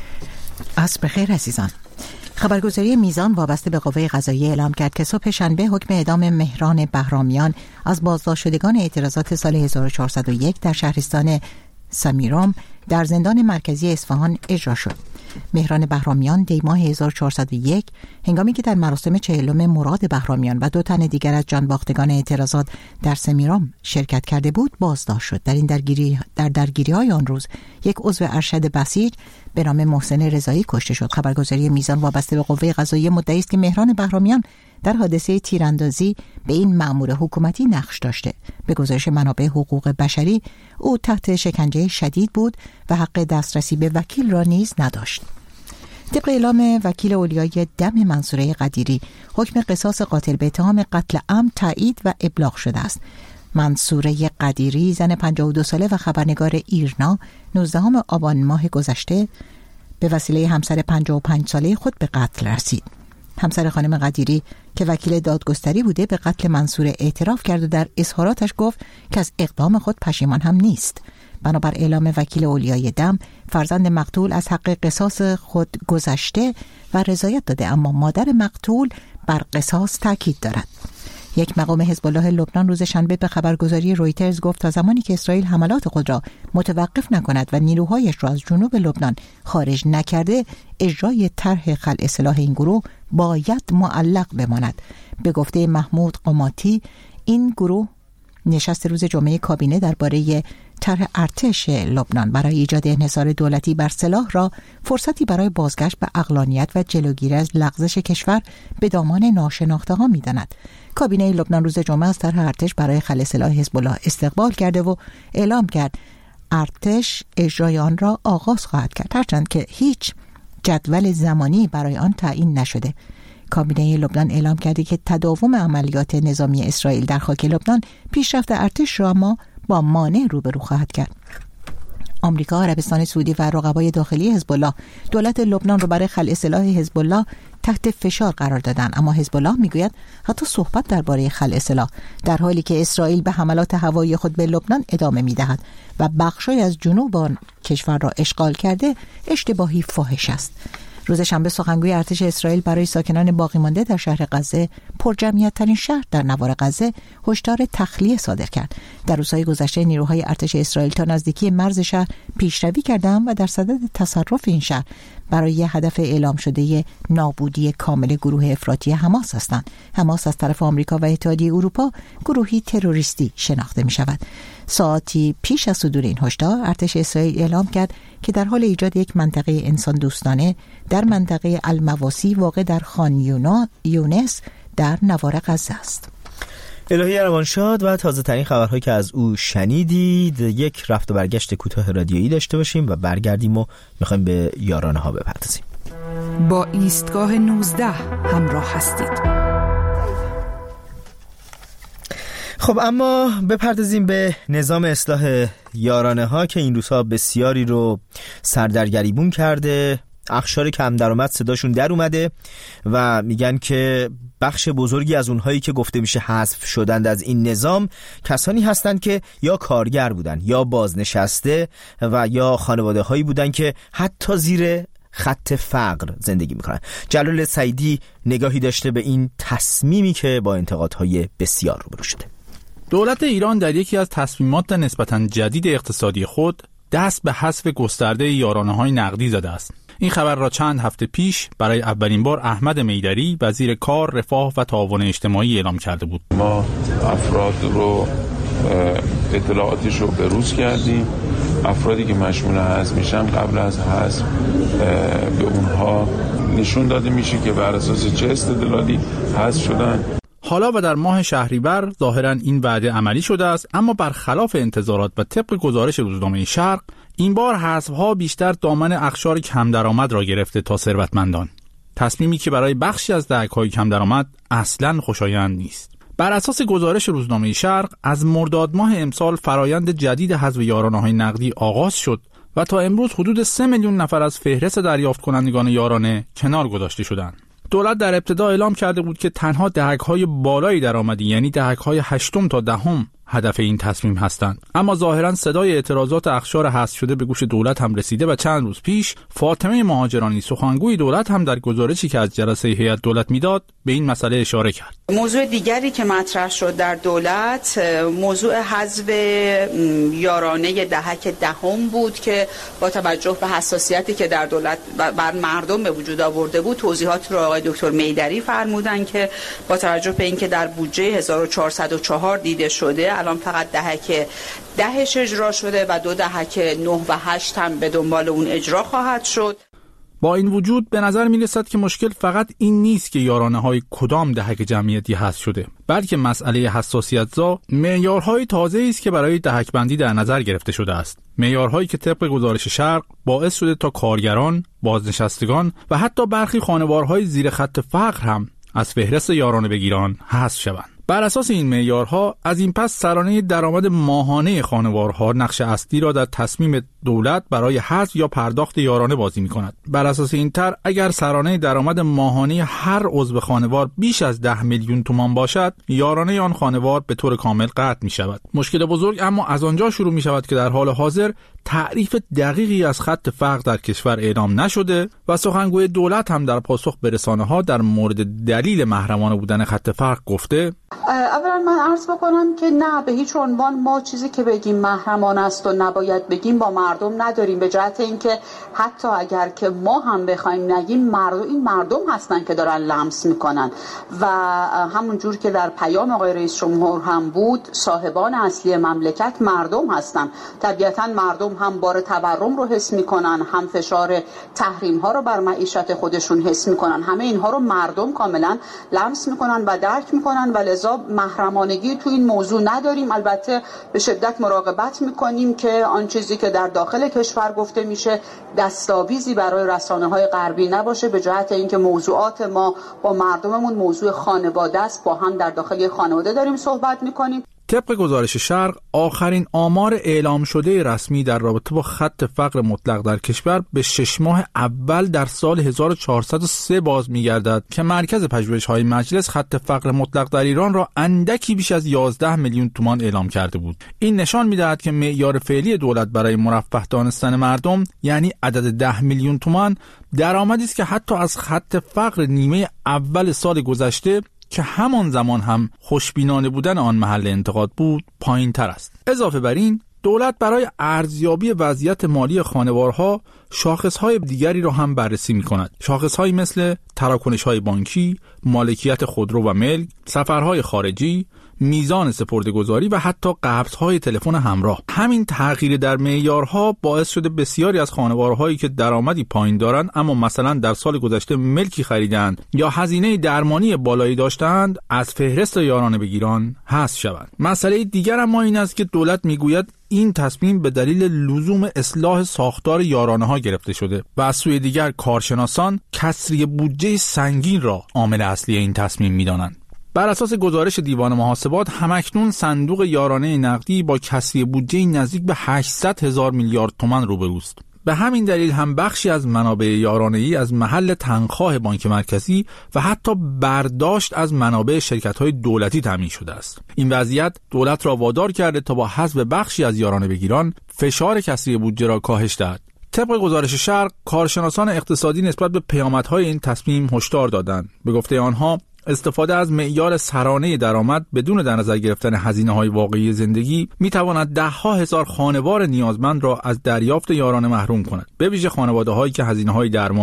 عصر بخیر عزیزان. خبرگزاری میزان وابسته به قوه قضاییه اعلام کرد که صبح شنبه حکم اعدام مهران بهرامیان از بازداشت شدگان اعتراضات سال هزار و چهارصد و یک در شهرستان سمیرام در زندان مرکزی اصفهان اجرا شد. مهران بهرامیان دی ماه هزار و چهارصد و یک هنگامی که در مراسم چهلم مراد بهرامیان و دو تن دیگر از جانباختگان اعتراضات در سمیرام شرکت کرده بود بازداشت شد. در این درگیری در درگیری های آن روز یک عضو ارشد بسیج به نام محسن رضایی کشته شد. خبرگزاری میزان وابسته به قوه قضاییه مدعی است که مهران بهرامیان در حادثه تیراندازی به این مأمور حکومتی نقش داشته. به گزارش منابع حقوق بشری او تحت شکنجه شدید بود و حق دسترسی به وکیل را نیز نداشت. طبق اعلام وکیل اولیای دم منصوره قدیری، حکم قصاص قاتل به اتهام قتل عمد تایید و ابلاغ شده است. منصوره قدیری زن پنجاه و دو ساله و خبرنگار ایرنا نوزدهم آبان ماه گذشته به وسیله همسر پنجاه و پنج ساله خود به قتل رسید. همسر خانم قدیری که وکیل دادگستری بوده به قتل منصوره اعتراف کرد و در اظهاراتش گفت که از اقدام خود پشیمان هم نیست. بنابر اعلام وکیل اولیای دم، فرزند مقتول از حق قصاص خود گذشته و رضایت داده، اما مادر مقتول بر قصاص تاکید دارد. یک مقام حزب الله لبنان روز شنبه به خبرگزاری رویترز گفت تا زمانی که اسرائیل حملات خود را متوقف نکند و نیروهایش را از جنوب لبنان خارج نکرده، اجرای طرح خلع سلاح این گروه باید معلق بماند. به گفته محمود قماتی، این گروه نشست روز جمعه کابینه درباره طرح ارتش لبنان برای ایجاد انحصار دولتی بر سلاح را فرصتی برای بازگشت به عقلانیت و جلوگیری از لغزش کشور به دامان ناشناخته ها می‌داند. کابینه لبنان روز جمعه از طرح ارتش برای خلع سلاح حزب الله استقبال کرده و اعلام کرد ارتش اجرای آن را آغاز خواهد کرد، هرچند که هیچ جدول زمانی برای آن تعیین نشده. کابینه لبنان اعلام کرده که تداوم عملیات نظامی اسرائیل در خاک لبنان پیشرفت ارتش را ما با مانع روبرو خواهد کرد. آمریکا، عربستان سعودی و رقبای داخلی حزب الله دولت لبنان را برای خلع سلاح حزب الله تحت فشار قرار دادند، اما حزب الله میگوید حتی صحبت درباره خلع سلاح در حالی که اسرائیل به حملات هوایی خود به لبنان ادامه میدهد و بخشی از جنوب آن کشور را اشغال کرده اشتباهی فاحش است. روز شنبه سخنگوی ارتش اسرائیل برای ساکنان باقی مانده در شهر غزه، پرجمعیت ترین شهر در نوار غزه، هشدار تخلیه صادر کرد. در روزهای گذشته نیروهای ارتش اسرائیل تا نزدیکی مرز شهر پیشروی کردند و در صدد تصرف این شهر برای هدف اعلام شده نابودی کامل گروه افراطی حماس هستند. حماس از طرف آمریکا و اتحادیه اروپا گروهی تروریستی شناخته می شود. ساعتی پیش از صدور این هشدار، ارتش اسرائیل اعلام کرد که در حال ایجاد یک منطقه انسان دوستانه در منطقه المواسی واقع در خان یونس در نوار غزه است. الهی روانشاد و تازه ترین خبرهایی که از او شنیدید، یک رفت و برگشت کوتاه رادیویی داشته باشیم و برگردیم و میخوایم به یارانه ها بپردازیم. با ایستگاه نوزده همراه هستید. خب اما بپردازیم به نظام اصلاح یارانه ها که این روزها بسیاری رو سردرگریبون کرده. اقشار کم درآمد صداشون در اومده و میگن که بخش بزرگی از اونهایی که گفته میشه حذف شدند از این نظام کسانی هستند که یا کارگر بودن یا بازنشسته و یا خانواده هایی بودن که حتی زیر خط فقر زندگی میکنن. جلال سعیدی نگاهی داشته به این تصمیمی که با انتقادهای بسیار روبرو شده. دولت ایران در یکی از تصمیمات نسبتاً جدید اقتصادی خود دست به حذف گسترده یارانه‌های نقدی زده است. این خبر را چند هفته پیش برای اولین بار احمد میدری وزیر کار، رفاه و تعاون اجتماعی اعلام کرده بود. ما افراد رو اطلاعاتش رو بروز کردیم. افرادی که مشمول حذف میشن قبل از حذف به اونها نشون داده میشه که بر اساس چه استدلالی حذف شدن. حالا و در ماه شهریور ظاهراً این وعده عملی شده است، اما برخلاف انتظارات و طبق گزارش روزنامه شرق این بار حذف‌ها بیشتر دامن اقشار کم درآمد را گرفته تا ثروتمندان. تصمیمی که برای بخشی از دهک‌های کم درآمد اصلاً خوشایند نیست. بر اساس گزارش روزنامه شرق از مرداد ماه امسال فرایند جدید حذف یارانه‌های نقدی آغاز شد و تا امروز حدود سه میلیون نفر از فهرست دریافت کنندگان یارانه کنار گذاشته شدند. دولت در ابتدا اعلام کرده بود که تنها دهک‌های بالای درآمدی یعنی دهک‌های هشتم تا دهم هدف این تصمیم هستند، اما ظاهراً صدای اعتراضات اقشار حذف شده به گوش دولت هم رسیده و چند روز پیش فاطمه مهاجرانی سخنگوی دولت هم در گزارشی که از جلسه هیئت دولت میداد به این مسئله اشاره کرد. موضوع دیگری که مطرح شد در دولت موضوع حذف یارانه دهک دهم بود که با توجه به حساسیتی که در دولت بر مردم به وجود آورده بود، توضیحات رو آقای دکتر میدری فرمودن که با توجه به اینکه در بودجه هزار و چهارصد و چهار دیده شده الان فقط دهک دهش اجرا شده و دو دهک نه و هشت هم به دنبال اون اجرا خواهد شد. با این وجود به نظر می رسد که مشکل فقط این نیست که یارانه های کدام دهک جمعیتی حذف شده، بلکه مسئله حساسیت زا معیارهای تازه است که برای دهک بندی در نظر گرفته شده است. معیارهایی که طبق گزارش شرق باعث شده تا کارگران، بازنشستگان و حتی برخی خانوارهای زیر خط فقر هم از فهرست یارانه بگیران حذف شوند. بر اساس این معیارها از این پس سرانه درآمد ماهانه خانوارها نقش اصلی را در تصمیم دولت برای حذف یا پرداخت یارانه بازی می‌کند. بر اساس این طرح اگر سرانه درآمد ماهانه هر عضو خانوار بیش از ده میلیون تومان باشد، یارانه آن خانوار به طور کامل قطع می‌شود. مشکل بزرگ اما از آنجا شروع می‌شود که در حال حاضر تعریف دقیقی از خط فقر در کشور اعلام نشده و سخنگوی دولت هم در پاسخ به رسانه‌ها در مورد دلیل محرمانه بودن خط فقر گفته: اولا من عرض بکنم که نه، به هیچ عنوان ما چیزی که بگیم محرمانه است و نباید بگیم با مردم نداریم، به جهت اینکه حتی اگر که ما هم بخوایم نگیم مردم این مردم هستن که دارن لمس میکنن و همون جور که در پیام آقای رئیس جمهور هم بود، صاحبان اصلی مملکت مردم هستن. طبیعتا مردم هم بار تورم رو حس میکنن، هم فشار تحریم ها رو بر معیشت خودشون حس میکنن، همه اینها رو مردم کاملا لمس میکنن و درک میکنن و لذا محرمانگی تو این موضوع نداریم. البته به شدت مراقبت میکنیم که آن چیزی که در داخل کشور گفته میشه دستاویزی برای رسانه‌های غربی نباشه، به جهت اینکه موضوعات ما با مردممون موضوع خانواده است، با هم در داخل خانواده داریم صحبت میکنیم. طبق گزارش شرق آخرین آمار اعلام شده رسمی در رابطه با خط فقر مطلق در کشور به شش ماه اول در سال هزار و چهارصد و سه باز می‌گردد که مرکز پژوهش‌های مجلس خط فقر مطلق در ایران را اندکی بیش از یازده میلیون تومان اعلام کرده بود. این نشان می‌دهد که معیار فعلی دولت برای مرفه دانستن مردم، یعنی عدد ده میلیون تومان، درآمدی است که حتی از خط فقر نیمه اول سال گذشته که همان زمان هم خوشبینانه بودن آن محل انتقاد بود پایین تر است. اضافه بر این دولت برای ارزیابی وضعیت مالی خانوارها شاخصهای دیگری را هم بررسی می کند. شاخصهایی مثل تراکنش‌های بانکی، مالکیت خودرو و ملک، سفرهای خارجی، میزان سپرده‌گذاری و حتی قبض‌های تلفن همراه. همین تغییر در معیارها باعث شده بسیاری از خانوارهایی که درآمدی پایین دارند اما مثلا در سال گذشته ملکی خریدند یا هزینه درمانی بالایی داشتند از فهرست یارانه بگیران حذف شوند. مسئله دیگر اما این است که دولت میگوید این تصمیم به دلیل لزوم اصلاح ساختار یارانه‌ها گرفته شده و از سوی دیگر کارشناسان کسری بودجه سنگین را عامل اصلی این تصمیم می‌دانند. بر اساس گزارش دیوان محاسبات همکنون صندوق یارانه نقدی با کسری بودجه نزدیک به هشتصد هزار میلیارد تومان روبروست. به همین دلیل هم بخشی از منابع یارانه‌ای از محل تنخواه بانک مرکزی و حتی برداشت از منابع شرکت‌های دولتی تامین شده است. این وضعیت دولت را وادار کرده تا با حذف بخشی از یارانه بگیران فشار کسری بودجه را کاهش دهد. طبق گزارش شرق کارشناسان اقتصادی نسبت به پیامدهای این تصمیم هشدار دادند. به گفته آنها استفاده از معیار سرانه درآمد بدون در نظر گرفتن هزینه‌های واقعی زندگی می‌تواند ده‌ها هزار خانوار نیازمند را از دریافت یارانه محروم کند، به ویژه خانواده‌هایی که هزینه‌های درمانی،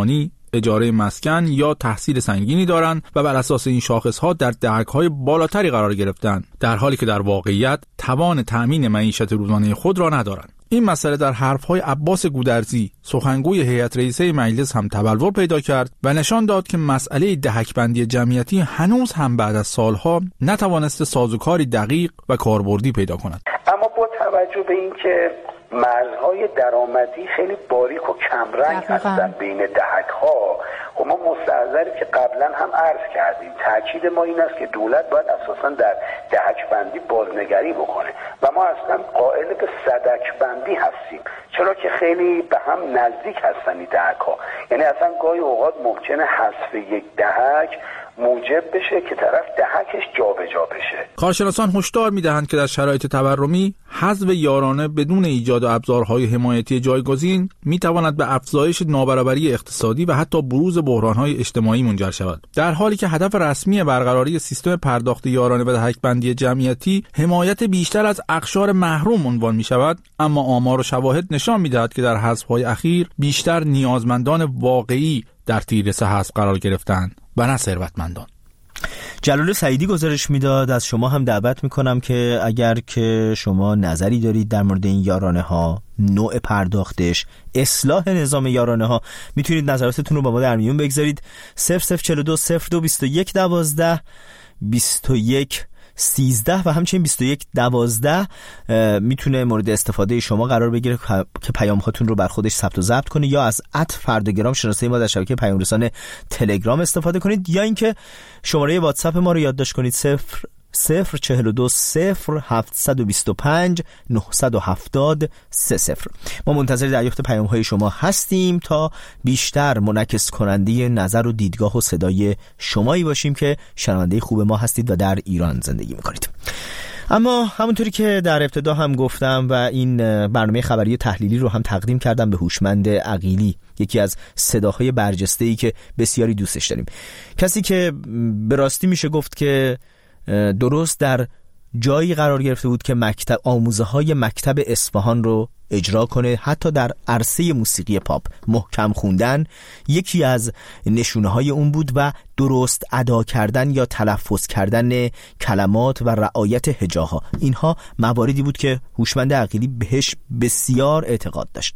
اجاره مسکن یا تحصیل سنگینی دارند و بر اساس این شاخص‌ها در دهک‌های بالاتری قرار گرفتند، در حالی که در واقعیت توان تأمین معیشت روزانه خود را ندارند. این مسئله در حرف‌های عباس گودرزی، سخنگوی هیئت رئیسه مجلس هم تبلور پیدا کرد و نشان داد که مسئله دهک‌بندی جمعیتی هنوز هم بعد از سالها نتوانسته سازوکاری دقیق و کاربردی پیدا کند. اما با توجه به اینکه مرزهای درآمدی خیلی باریک و کمرنگ هستن بین دهک‌ها، و ما مستحضری که قبلا هم عرض کردیم تاکید ما این است که دولت باید اساساً در دهک‌بندی بازنگری بکنه و ما اصلا قائل به سدک‌بندی هستیم، چرا که خیلی به هم نزدیک هستن این دهک‌ها. یعنی اصلا گاهی اوقات ممکنه حذف یک دهک موجب بشه که طرف دهکش جابجا بشه. کارشناسان هشدار می‌دهند که در شرایط تورمی حذف یارانه بدون ایجاد ابزارهای حمایتی جایگزین می‌تواند به افزایش نابرابری اقتصادی و حتی بروز بحران‌های اجتماعی منجر شود، در حالی که هدف رسمی برقراری سیستم پرداخت یارانه و دهک‌بندی جمعیتی حمایت بیشتر از اقشار محروم عنوان می‌شود. اما آمار و شواهد نشان می‌دهد که در حذف‌های اخیر بیشتر نیازمندان واقعی در تیررس حذف قرار گرفتند و نه ثروتمندان. جلال سعیدی گزارش میداد. از شما هم دعوت میکنم که اگر که شما نظری دارید در مورد این یارانه ها، نوع پرداختش، اصلاح نظام یارانه ها، میتونید نظراتتون رو با ما در میون بگذارید. صفر صفر چهل و دو صفر دو بیست و یک دوازده بیست و یک سیزده و همچنین بیست و یک دوازده میتونه مورد استفاده شما قرار بگیره که پیام هاتون رو بر خودش ثبت و ضبط کنه، یا از ات فرداگرام شناسه ما در شبکه پیام رسان تلگرام استفاده کنید، یا اینکه شماره واتساپ ما رو یادداشت کنید صفر صفر چهل و دو صفر هفتصد و بیست و پنج نهصد و هفتاد سه صفر. ما منتظر دریافت پیام های شما هستیم تا بیشتر منعکس کننده نظر و دیدگاه و صدای شمایی باشیم که شنونده خوب ما هستید و در ایران زندگی میکنید. اما همونطوری که در ابتدا هم گفتم و این برنامه خبری و تحلیلی رو هم تقدیم کردم به هوشمند عقیلی، یکی از صداهای برجسته‌ای که بسیاری دوستش داریم، کسی که به راستی میشه گفت که درست در جایی قرار گرفته بود که مکتب آموزه های مکتب اصفهان رو اجرا کنه. حتی در عرصه موسیقی پاپ محکم خوندن یکی از نشونه های اون بود و درست ادا کردن یا تلفظ کردن کلمات و رعایت هجاها، اینها مواردی بود که هوشمند عقیلی بهش بسیار اعتقاد داشت.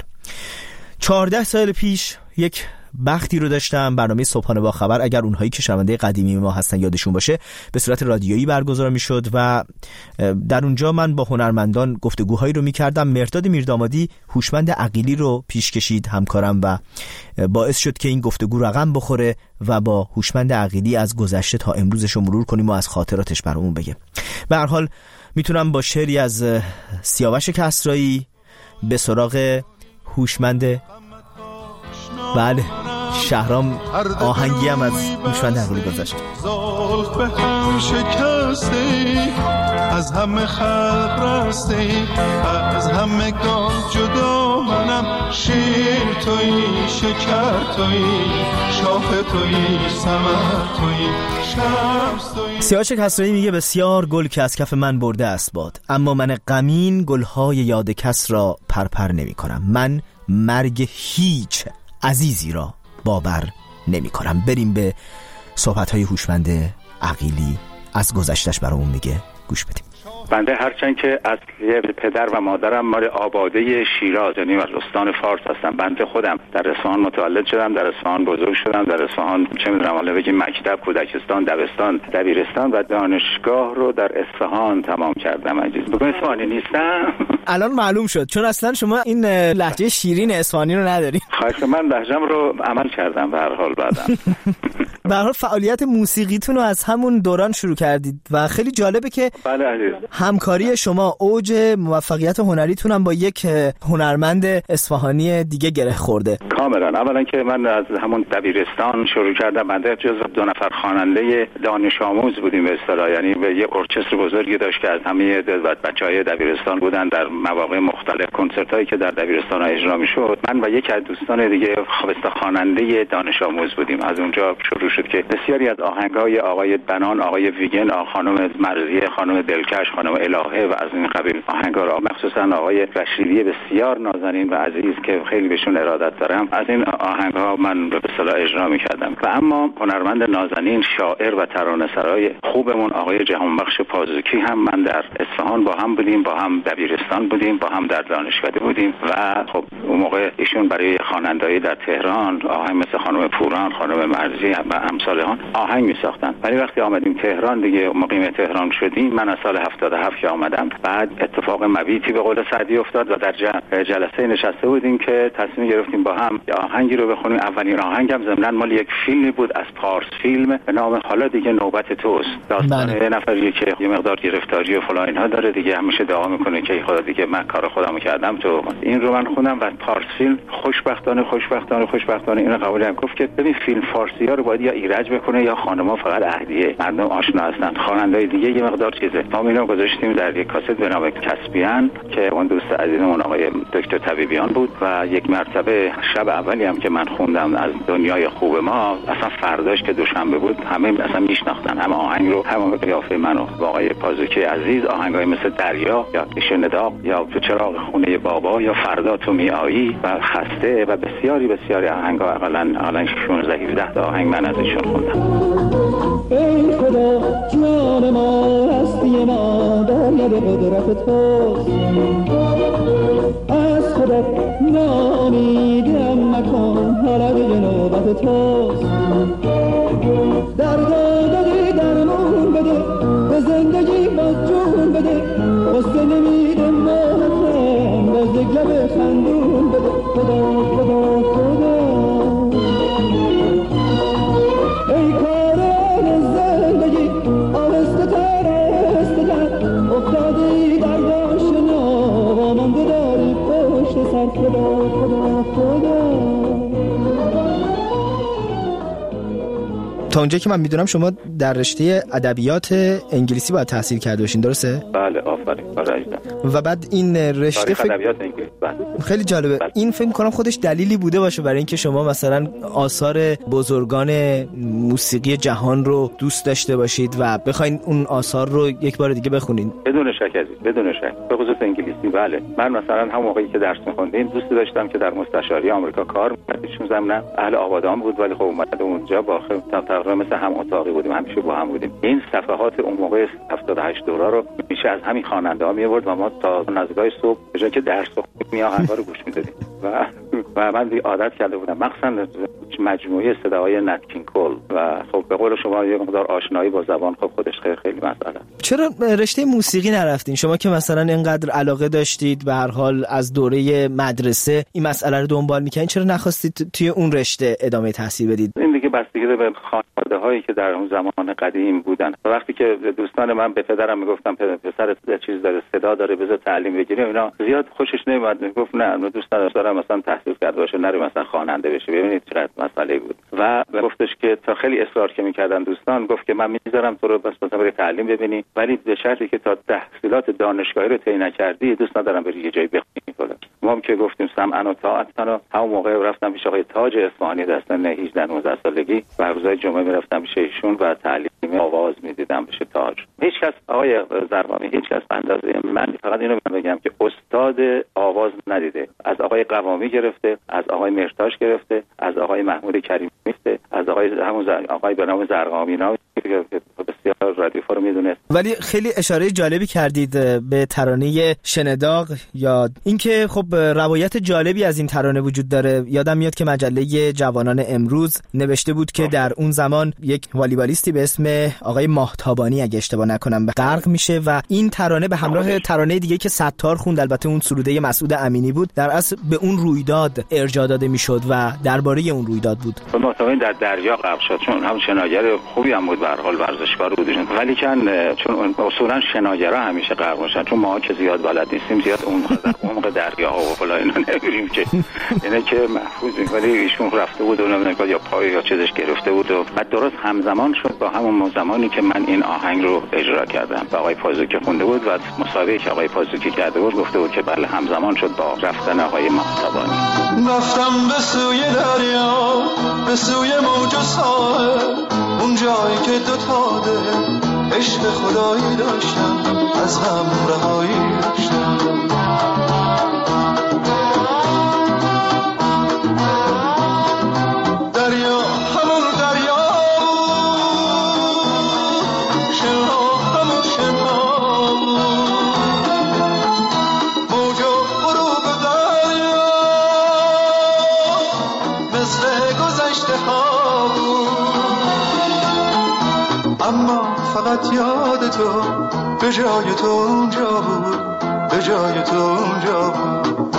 چهارده سال پیش یک بختی رو داشتم، برنامه صبحانه با خبر، اگر اونهایی که شنونده قدیمی ما هستن یادشون باشه، به صورت رادیویی برگزار میشد و در اونجا من با هنرمندان گفتگوهایی رو میکردم. مرداد میردامادی هوشمند عقیلی رو پیش کشید، همکارم، و باعث شد که این گفتگو رقم بخوره و با هوشمند عقیلی از گذشته تا امروزش رو مرور کنیم و از خاطراتش برامون بگه. به هر حال میتونم با شعری از سیاوش کسرایی به سراغ هوشمند بله شهرام آهنگی هم از هوشمند عقیلی گذاشت. زلف به هم شکسته، از همه خلق رسته، از همه گان جدا منم، شیر تویی، شکر تویی، شاخ تویی، ثمر تویی، شمس تویی. سیاوش کسرایی میگه بسیار گل که از کف من برده است باد، اما من غمین گلهای یاد کس را پرپر نمی کنم. من مرگ هیچ عزیزی را باور نمی کنم. بریم به صحبت‌های هوشمند عقیلی از گذشتش برامون میگه، گوش بدیم. بنده هرچند که اصلی پدر و مادرم مال آباده شیراز، یعنی از استان فارس هستم، بنده خودم در اصفهان متولد شدم، در اصفهان بزرگ شدم، در اصفهان چه میدونم حالا بگیم مکتب، کودکستان، دبستان، دبیرستان و دانشگاه رو در اصفهان تمام کردم. عزیز بگم اصفهانی نیستم. الان معلوم شد، چون اصلا شما این لهجه شیرین اصفهانی رو ندارید. خواهش من لهجه‌م رو عمل کردم به هر حال. بعدم به هر حال فعالیت موسیقیتون رو از همون دوران شروع کردید و خیلی جالبه که بله عزیز، همکاری شما اوج موفقیت هنریتون هم با یک هنرمند اصفهانی دیگه گره خورده. کاملا. اولا که من از همون دبیرستان شروع کردم. بنده جزو دو نفر خواننده دانش آموز بودیم به اصطلاح، یعنی به یه ارکستر بزرگی داشت که از همه بچهای دبیرستان بودن. در مواقع مختلف کنسرتایی که در دبیرستان اجرا میشد، من و یک از دوستان دیگه خواسته خواننده دانش آموز بودیم. از اونجا شروع شد شد که بسیاری از آهنگ‌های آقای بنان، آقای ویگن، خانم مرضیه، خانم دلکش، خانم الهه و از این قبیل آهنگا را مخصوصا آقای رشیدی بسیار نازنین و عزیز که خیلی بهشون ارادت دارم، از این آهنگ‌ها من به اصطلاح اجرا می‌کردم. و اما هنرمند نازنین، شاعر و ترانه‌سرای خوبمون آقای جهانبخش پازوکی هم من در اصفهان با هم بودیم، با هم دبیرستان بودیم، با هم در دانشکده بودیم و خب اون موقع ایشون برای خوانندگی در تهران آهنگ مثل خانم پوران، خانم مرضی و امثال آن آهنگ می‌ساختن. ولی وقتی آمدیم تهران دیگه مقیم تهران شدیم، من از سال هفتاد و هفت که آمدم، بعد اتفاق مبیتی به قول سعدی افتاد و در جلسه نشسته بودیم که تصمیم گرفتیم با هم یه آهنگی رو بخونیم. اولین آهنگم ضمناً مال یک فیلمی بود از پارس فیلم به نام حالا دیگه نوبت توست. داستان یه نفری که یه مقدار گرفتاری و فلان اینها داره دیگه، همیشه دعا میکنه که خدا دیگه من کار خودمو کردم. تو این رو من خوندم و پارس فیلم خوشبختانه خوشبختانه خوشبختانه اینو قبول کردم، گفت که ببین فیلم فارسی‌ها رو باید یا ایرج بکنه یا خانم‌ها فقط اهدیه، مردم آشنا هستن، خواننده‌های دیگه یه مقدار چیزه. ما اینو گذاشتیم در یک کاست به نام کسبیان که اون دوست عزیزمون آقای دکتر طبیبیان بود و یک مرتبه شب اولی هم که من خوندم از دنیای خوب ما، اصلا فرداش که دوشنبه بود همه اصلا میشناختن، همه آهنگ رو، همه قیافه منو با آقای پازوکی عزیز، آهنگای مثل دریا یا شنیداق یا تو چراغ خونه بابا یا فردا تو میایی و خسته و بسیاری بسیاری آهنگا، حداقل حالا شانزده هفده تا آهنگ من ازشون خوندم. ای خدا جان ما هستی ما در ید قدرت توست، از خودت نامیدم مکن حالا دیگه نوبت توست، در دادی درمون بده به زندگی باز جون بده، قصه نمیده ماهتم باز یک لب خندون بده، خدا خدا خدا ای کاران زندگی آهسته تر آهسته تر افتادی در داشت نو و مانده داری پشت سر، خدا خدا خدا. تا اونجایی که من میدونم شما در رشته ادبیات انگلیسی باید تحصیل کرده باشین، درسته؟ بله آفرین. و بعد این رشته فکر ادبیات انگلیسی بله. خیلی جالبه. بله. این فکر کنم خودش دلیلی بوده باشه برای اینکه شما مثلا آثار بزرگان موسیقی جهان رو دوست داشته باشید و بخواید اون آثار رو یک بار دیگه بخونید. بدون شک عزیز، بدون شک. به خصوص انگلیسی بله. من مثلا هم موقعی که درس می‌خوندیم دوست داشتم که در مستشاری آمریکا کار می‌کردم، چون زمینم اهل آبادان بود ولی خب اومد اونجا با تقریبا مثل هم اتاقی بودیم، همیشه با هم بودیم. این صفحات اون موقع هفتاد و هشت دورا رو میشه از همین خواننده‌ها می‌آورد و ما تا نزدیکای صبح به جای که درس بخونیم آهنگا رو گوش می‌دادیم و و من دیگه عادت کرده بودم، مخصوصا مجموعه صداهای نت کینگ کول و خب به قول شما یه مقدار آشنایی با زبان خب خودش خیلی خیلی مسئله. چرا رشته موسیقی نرفتین شما که مثلا اینقدر علاقه داشتید به هر حال از دوره مدرسه این مسئله رو دنبال می‌کنید، چرا نخواستید توی اون رشته ادامه تحصیل بدید؟ این دیگه بستگی داره به خانواده‌هایی که در اون زمان قدیم بودن. وقتی که دوستان من به پدرم میگفتم پسر چیز داره صدا داره بذار تعلیم بگیره، اینا زیاد خوشش نمیاد، میگفت نه دوست ندارم مثلا تحصیل کرده باشه نره مثلا خواننده بشه. ببینید چقدر مسئله بود و گفتش که تا خیلی اصرار که میکردن دوستان، گفت که من میذارم تو رو بس مثلا برای تعلیم ببینی ولی به شرطی که تا تحصیلات دانشگاهی رو طی نکردی دوست ندارم بری یه جایی بخونی. فلان ما هم که گفتیم سمعا و طاعتا و همون موقع رفتم پیش آقای تاج اصفهانی در سن هجده نوزده سالگی و روزهای جمعه میرفتم پیش ایشون و تعلیم آواز میدیدم پیش تاج. هیچ کس آقای زرقامی هیچ کس اندازه من فقط اینو بگم که استاد آواز ندیده، از آقای قوامی گرفته، از آقای مرتاش گرفته، از آقای محمود کریمی گرفته، از آقای همون زر... آقای به نام زرقامی نام بسیار رادیو فارو میدونست. ولی خیلی اشاره جالبی کردید به ترانه شنیداق، یا اینکه خب روایت جالبی از این ترانه وجود داره. یادم میاد که مجله جوانان امروز نوشته بود که در اون زمان یک والیبالیستی به اسم آقای ماهتابانی اگه اشتباه نکنم به غرق میشه و این ترانه به همراه ترانه دیگه که ستار خوند، البته اون سروده مسعود امینی بود، در اصل به اون رویداد ارجاع داده میشد و درباره اون رویداد بود. ماهتابانی در دریا غرق شد، چون هم شناگر خوبی هم بود، به هر حال ورزشکار بود، ولی کن چون اصولا شناگرا همیشه غرق میشن، چون ما که زیاد بلد نیستیم، زیاد اون عمق دریا و فلا اینا نمیریم که اینه که محفوظیم. ولی ایشون رفته بود و نمیدونم یا پای یا چیزش گرفته بود و بعد درست همزمان شد با همون زمانی که من این آهنگ رو اجرا کردم و آقای پازوکی خونده بود و مسابقه که آقای پازوکی کرده بود گفته بود که بله همزمان شد با رفتن آقای مهربانی. رفتم به سوی دریا، به سوی موج و ساحل، اون جایی که دو تا دل عشق خدایی داشتم، از غم رهایی داشتم. دریا همون دریا بود، شنها همون شنها بود، موج و غروب دریا مثل گذشته ها بود. اما فقط یاد تو به جای تو اونجا بود، به جای تو اونجا بود.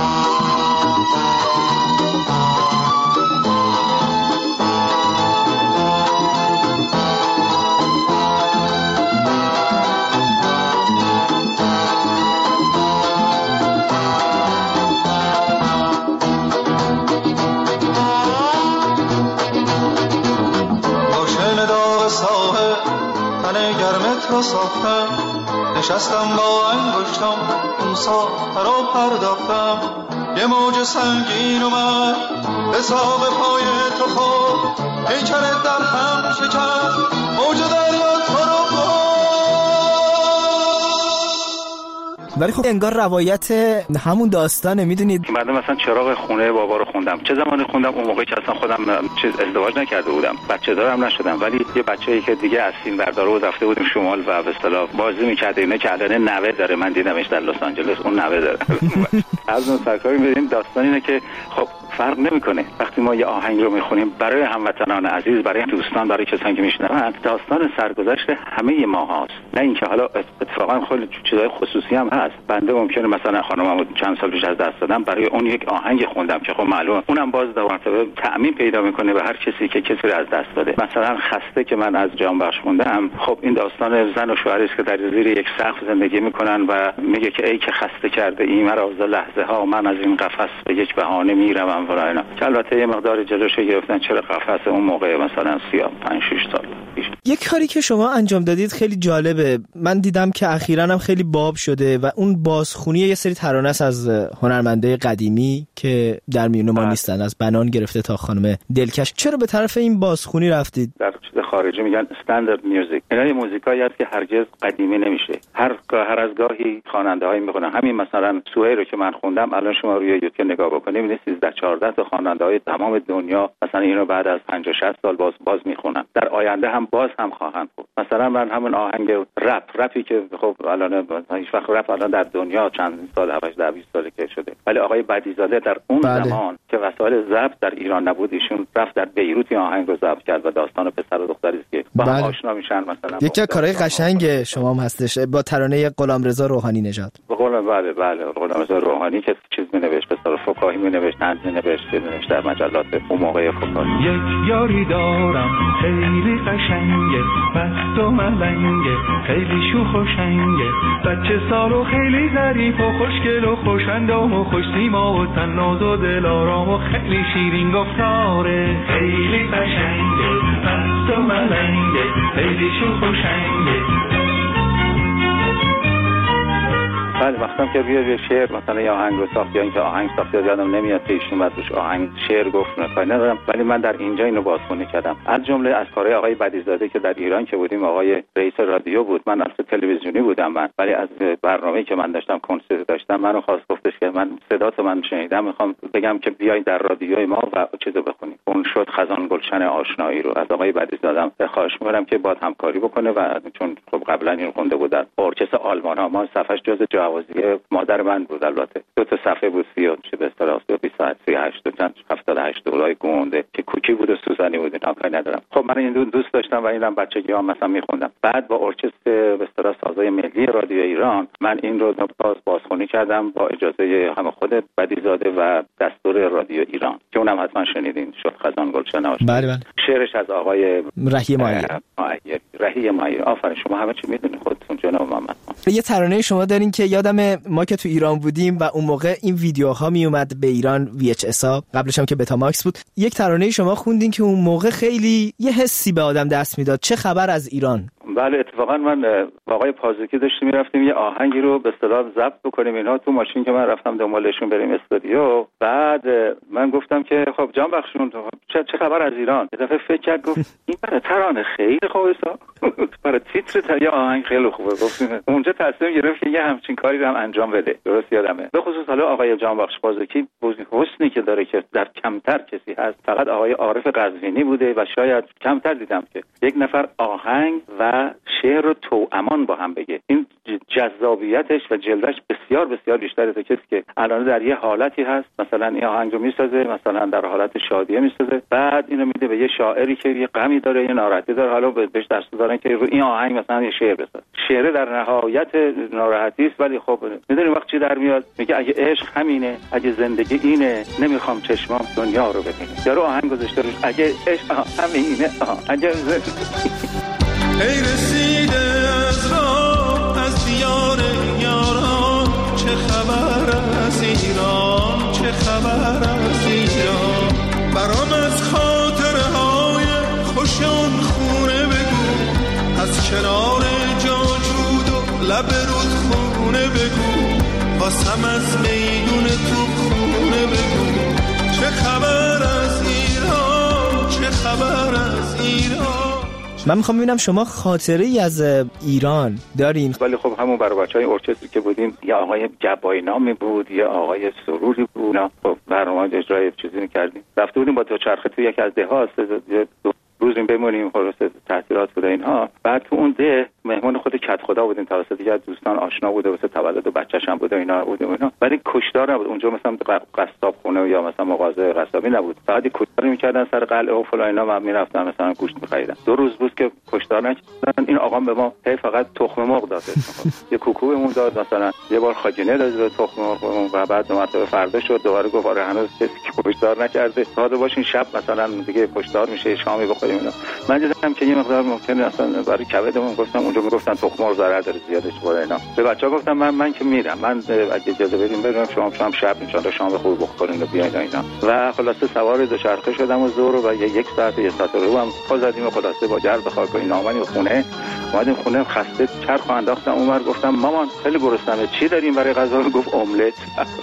ساختم نشستم با انگشتم اون ساخته رو پرداختم، یه موج سنگین اومد به ساق پای تو خود، پیکرت در هم شکست، موج دریا تو رو خود. ولی خب انگار روایت همون داستانه. میدونید بعد مثلا چراغ خونه بابا رو خوندم، چه زمانی خوندم؟ اون موقعی که اصلا خودم چیز ازدواج نکرده بودم، بچه دارم نشدم، ولی یه بچه‌ای که دیگه از فیلم برداره بود رفته بودیم شمال و به اصطلاح بازی می‌کرد، اینه که الان نوه داره، من دیدمش در لس آنجلس، اون نوه داره. از اون سرکاری می‌بینیم داستان اینه که خب فرق نمیکنه وقتی ما یه آهنگ رو میخونیم برای هموطنان عزیز، برای دوستان، برای کسانی که میشنوند، داستان سرگذشت همه ما هاست، نه اینکه حالا اتفاقا خیلی چیزای خصوصی هم هست. بنده ممکنه مثلا خانممو چند سال پیش از دست دادم، برای اون یک آهنگ خوندم که خب معلومه اونم باز در مرتبه تأمین پیدا میکنه به هر کسی که کسی رو از دست داده. مثلا خسته که من از جان بخش خوندم، خب این داستان زن و شوهری است که در زیر یک سقف زندگی میکنن و میگه که ای که خسته کرده ای مرا ز لحظه ها، من از این قفس به یک بهانه میروم و اینا. که البته یه مقدار جلوش گرفتن، چرا قفس اون موقع مثلا سی و پنج شش سال پیش. یک کاری که شما انجام دادید خیلی جالبه، من دیدم که اخیراً هم خیلی باب شده و اون بازخونی یه سری ترانه است از هنرمنده قدیمی که در میون ما نیستن، از بنان گرفته تا خانم دلکش. چرا به طرف این بازخونی رفتید؟ در چیز خارجی میگن استاندارد میوزیک، اینا موزیکایی هست که هرگز قدیمی نمیشه، هر هر از گاهی خواننده‌هایی میخونن. همین مثلا سوهی رو که من خوندم، الان شما روی یوتیوب نگاه بکنید می‌بینید سیزده چهارده تا خواننده‌های تمام دنیا مثلا اینو بعد از پنجاه شصت سال باز باز میخونن، در آینده هم باز هم خواهند خوند. مثلا من همون آهنگ رپ رپی که خب الان هیچ وقت رپ الان در دنیا چند سال هشتاد بیست ساله که شده، ولی آقای بدیزاده در اون بله. زمان که وسایل ضبط در ایران نبود، ایشون رفت در بیروت این آهنگ رو ضبط کرد و داستان پسر و دختری است که با بله. هم آشنا میشن. مثلا یکی از کارهای قشنگ شما هم هستش با ترانه غلامرضا روحانی نژاد. غلام بله بله غلامرضا روحانی که چیز می‌نوشت، به طور فکاهی می‌نوشت، طنز می‌نوشت، می‌نوشت در مجلات اون موقع فکاهی. یک یاری دارم خیلی قشنگه، مست و ملنگه، خیلی شوخ و شنگه، بچه سال و خیلی ظریف و خوشگل و خوش‌اندام و خوش سیما و طناز و دلارام و خیلی شیرین گفتاره، خیلی قشنگه، مست و ملنگه، خیلی شوخ و شنگه. بعد وقتم که روی شعر مثلا یا آهنگ رو ساخت یا اینکه آهنگ ساخت یادم نمیاد که ایشون بعدش آهنگ شعر گفت، کاری ندارم، ولی من در اینجا اینو بازخوانی کردم. از جمله از کارهای آقای بدیزاده که در ایران که بودیم، آقای رئیس رادیو بود، من اصلا تلویزیونی بودم من، ولی از برنامه‌ای که من داشتم کنسرت داشتم، منو خواست گفتش که من صدات من شنیدم، میخوام بگم که بیای در رادیوی ما و چیزو بخونی. اون شد خزان گلشن آشنایی رو. از آقای بدیزاده خواهش می‌کنم که با همکاری بکنه و چون خب قبلا این خونده بود در ارکستر آلمان ها، ما صفحش جز جوازی که مادر من بود. البته دو تا صفحه بود سی و چه به اصطلاح بیست و هشت تا هفتاد و هشت دلار گونده که کوکی بود و سوزنی بود، اینا کاری ندارم. خب من این دوست داشتم و اینم بچگی ها مثلا میخوندم. بعد با ارکستر به اصطلاح سازای ملی رادیو ایران من این رو باز بازخوانی کردم با اجازه هم خود بدیزاده و دستور رادیو ایران که اونم حتما شنیدین، شد خزان گلشن آشنا. بله بله. شعرش از آقای رهی مایری. رهی مایری. آفرین، شما همه چی میدونید خودتون جناب محمد. یه ترانه شما دارین که یادم ما که تو ایران بودیم و اون موقع این ویدیوها می اومد به ایران وی اچ اس ها، قبلش هم که بتا ماکس بود. یک ترانه شما خوندین که اون موقع خیلی یه حسی به آدم دست میداد. چه خبر از ایران؟ بله اتفاقا من با آقای پازوکی داشتیم میرفتیم یه آهنگی رو به اصطلاح ضبط بکنیم اینها تو ماشین که من رفتم دنبالشون بریم استودیو. بعد من گفتم که خب جان بخشون چه چه خبر از ایران؟ یه دفعه فکر کرد گفت این برای ترانه خیلی خوبه سا برای تیتر تا یه آهنگ خیلی خوبه. گفتیم اونجا تصمیم گرفت که یه همچین کاری رو هم انجام بده. درست یادمه. به خصوص حالا آقای جان بخش پازوکی حسنی که داره که در کمتر کسی هست فقط آقای عارف قزوینی بوده و شاید کمتر دیدم که یک نفر آهنگ و شعر رو توامان با هم بگه. این جذابیتش و جلوش بسیار بسیار بیشتره تا کسی که الان در یه حالتی هست مثلا این آهنگ رو میسازه، مثلا در حالت شادیه میسازه، بعد اینو میده به یه شاعری که یه غمی داره، یه ناراحتی داره، حالا بهش دست دارن که رو این آهنگ مثلا یه شعر بساز. شعر در نهایت ناراحتی است ولی خب میدونی وقت چی در میاد؟ میگه اگه عشق همینه، اگه زندگی اینه، نمیخوام چشمام دنیا رو ببینه. یارو آهنگ گذاشته روش اگه عشق همینه، اگه ای رسیده از راه از دیار یاران، چه خبر از ایران، چه خبر از ایران. برام از خاطرهای خوشان خونه بگو، از کنار جاجود و لب رودخونه بگو، واسم از میدون تو خونه بگو. چه خبر از ایران، چه خبر از ایران. من میخوام ببینم شما خاطره ای از ایران دارین؟ ولی خب همون برای بچهای ارکستری که بودیم یه آقای جبایی نامی بود، یه آقای سروری بود. خب برنامه اجرای چیزی می‌کردیم. رفته بودیم با دوچرخه تو یکی از ده‌ها روزیم بمونیم، خلاص تحصیلات بوده اینها. بعد تو اون ده مهمون خود کت خدا بودیم، توسط یکی از دوستان آشنا بوده، واسه تولد بچه‌ش هم بوده اینا بوده اینا. ولی کشتار نبود اونجا، مثلا قصاب خونه یا مثلا مغازه قصابی نبود. فقط کشتار می‌کردن سر قلعه و فلان اینا، و می‌رفتن مثلا گوشت می‌خریدن. دو روز بود که کشتار نکردن. این آقا به ما هی فقط تخم مرغ داد. یه کوکو بهمون داد، مثلا یه بار خاجینه داد به تخم مرغ و بعد دو مرتبه فردا شد دوباره گفت آره هنوز کسی که کشتار نکرده داده باشین شب مثلا دیگه کشتار میشه شامی بخوریم اینا. من دیدم که یه مقدار ممکنه اصلا برای کبدمون گفتم اونجا میگفتن تخم مرغ ضرر داره زیادش بالا اینا. به بچه‌ها گفتم من من که میرم، من اگه اجازه بدین بریم شما شام شب ان شاءالله شام خوب بخورین و بیاین اینا. و خلاصه سوار دوچرخه شدم و زور و یک ساعت یک ساعت رو هم خودم خلاصه با گرد خاک و اینا اومدیم خونه. اومدیم خونه خسته چرخ انداختم اونور، گفتم مامان خیلی گرسنمه چی داریم برای غذا؟ گفت املت.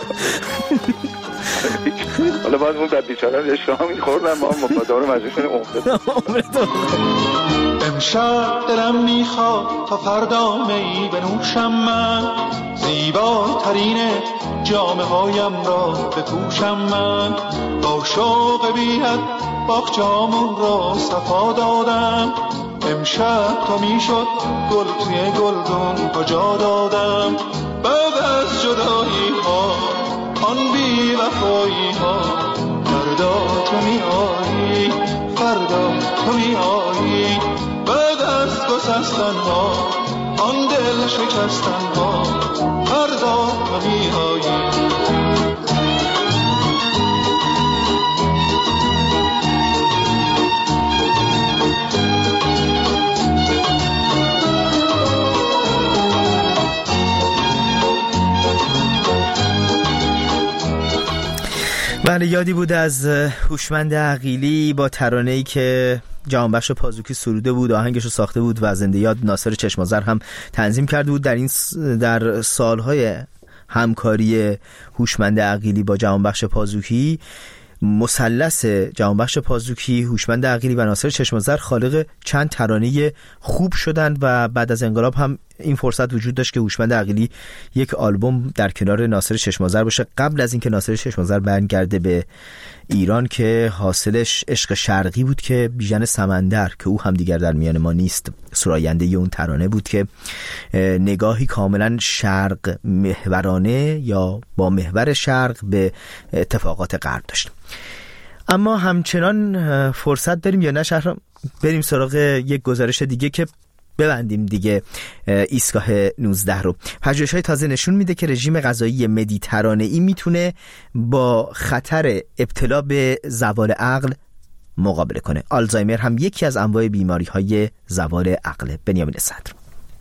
حالا بعد اون بعد بیچاره یه شامی خوردن ما مقدار مزه شده املت. امشب دلم میخواد تا فردا می بنوشم، من زیباترین جامه هایم را بپوشم، من با شوق بی‌حد باغچه‌مون را صفا دادم. امشب تا میشد گل توی گلدون کجا دادم. بعد از جدایی ها آن بی وفایی ها فردا تو می آیی، فردا تو می آیی. بعد از گسستن ها آن دل شکستن ها فردا تو می آیی. بله یادی بود از هوشمند عقیلی با ترانه‌ای که جهانبخش پازوکی سروده بود، آهنگش رو ساخته بود و زنده یاد ناصر چشم‌آذر هم تنظیم کرده بود. در این در سالهای همکاری هوشمند عقیلی با جهانبخش پازوکی، مثلث جهانبخش پازوکی، هوشمند عقیلی و ناصر چشم‌آذر خالق چند ترانه خوب شدند و بعد از انقلاب هم این فرصت وجود داشت که هوشمند عقیلی یک آلبوم در کنار ناصر چشم‌آذر باشه قبل از اینکه ناصر چشم‌آذر برگرده به ایران که حاصلش عشق شرقی بود که بیژن سمندر که او هم دیگر در میان ما نیست سراینده اون ترانه بود که نگاهی کاملا شرق محورانه یا با محور شرق به اتفاقات غرب داشت. اما همچنان فرصت داریم یا نه شهر بریم سراغ یک گزارش دیگه که ببندیم دیگه ایستگاه نوزده رو. پژوهش‌های تازه نشون میده که رژیم غذایی مدیترانه‌ای میتونه با خطر ابتلا به زوال عقل مقابله کنه. آلزایمر هم یکی از انواع بیماری‌های زوال عقل. بنیامین صدر.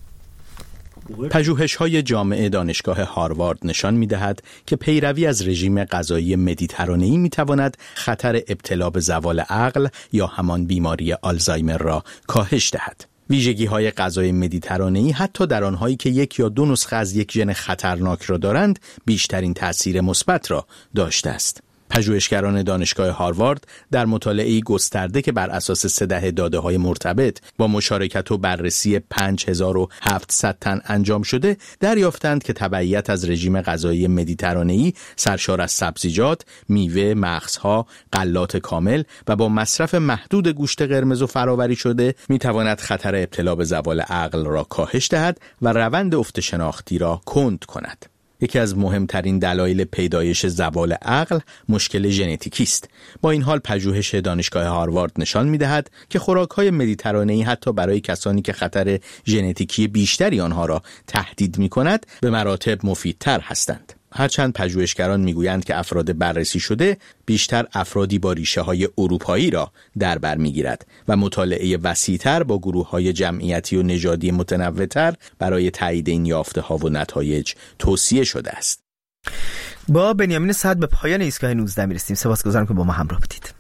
پژوهش‌های جامعه دانشگاه هاروارد نشان می‌دهد که پیروی از رژیم غذایی مدیترانه‌ای می‌تواند خطر ابتلا به زوال عقل یا همان بیماری آلزایمر را کاهش دهد. ویژگی‌های غذای مدیترانه‌ای حتی در آنهایی که یک یا دو نسخه از یک ژن خطرناک را دارند بیشترین تأثیر مثبت را داشته است. پژوهشگران دانشگاه هاروارد در مطالعه‌ای گسترده که بر اساس سه دهه داده‌های مرتبط با مشارکت و بررسی پنج هزار و هفتصد تن انجام شده دریافتند که تبعیت از رژیم غذایی مدیترانه‌ای سرشار از سبزیجات، میوه، مغزها، غلات کامل و با مصرف محدود گوشت قرمز و فراوری شده می‌تواند خطر ابتلا به زوال عقل را کاهش دهد و روند افت شناختی را کند کند. یکی از مهمترین دلایل پیدایش زوال عقل مشکل ژنتیکی است. با این حال پژوهش دانشگاه هاروارد نشان می‌دهد که خوراک‌های مدیترانه‌ای حتی برای کسانی که خطر ژنتیکی بیشتری آنها را تهدید می‌کند به مراتب مفیدتر هستند. هرچند پژوهشگران میگویند که افراد بررسی شده بیشتر افرادی با ریشه‌های اروپایی را در بر میگیرد و مطالعه وسیع‌تر با گروه‌های جمعیتی و نژادی متنوع‌تر برای تایید این یافته‌ها و نتایج توصیه شده است. با بنیامین صدر به پایان ایستگاه نوزده میرسیم. سپاسگزارم که با ما همراه بودید.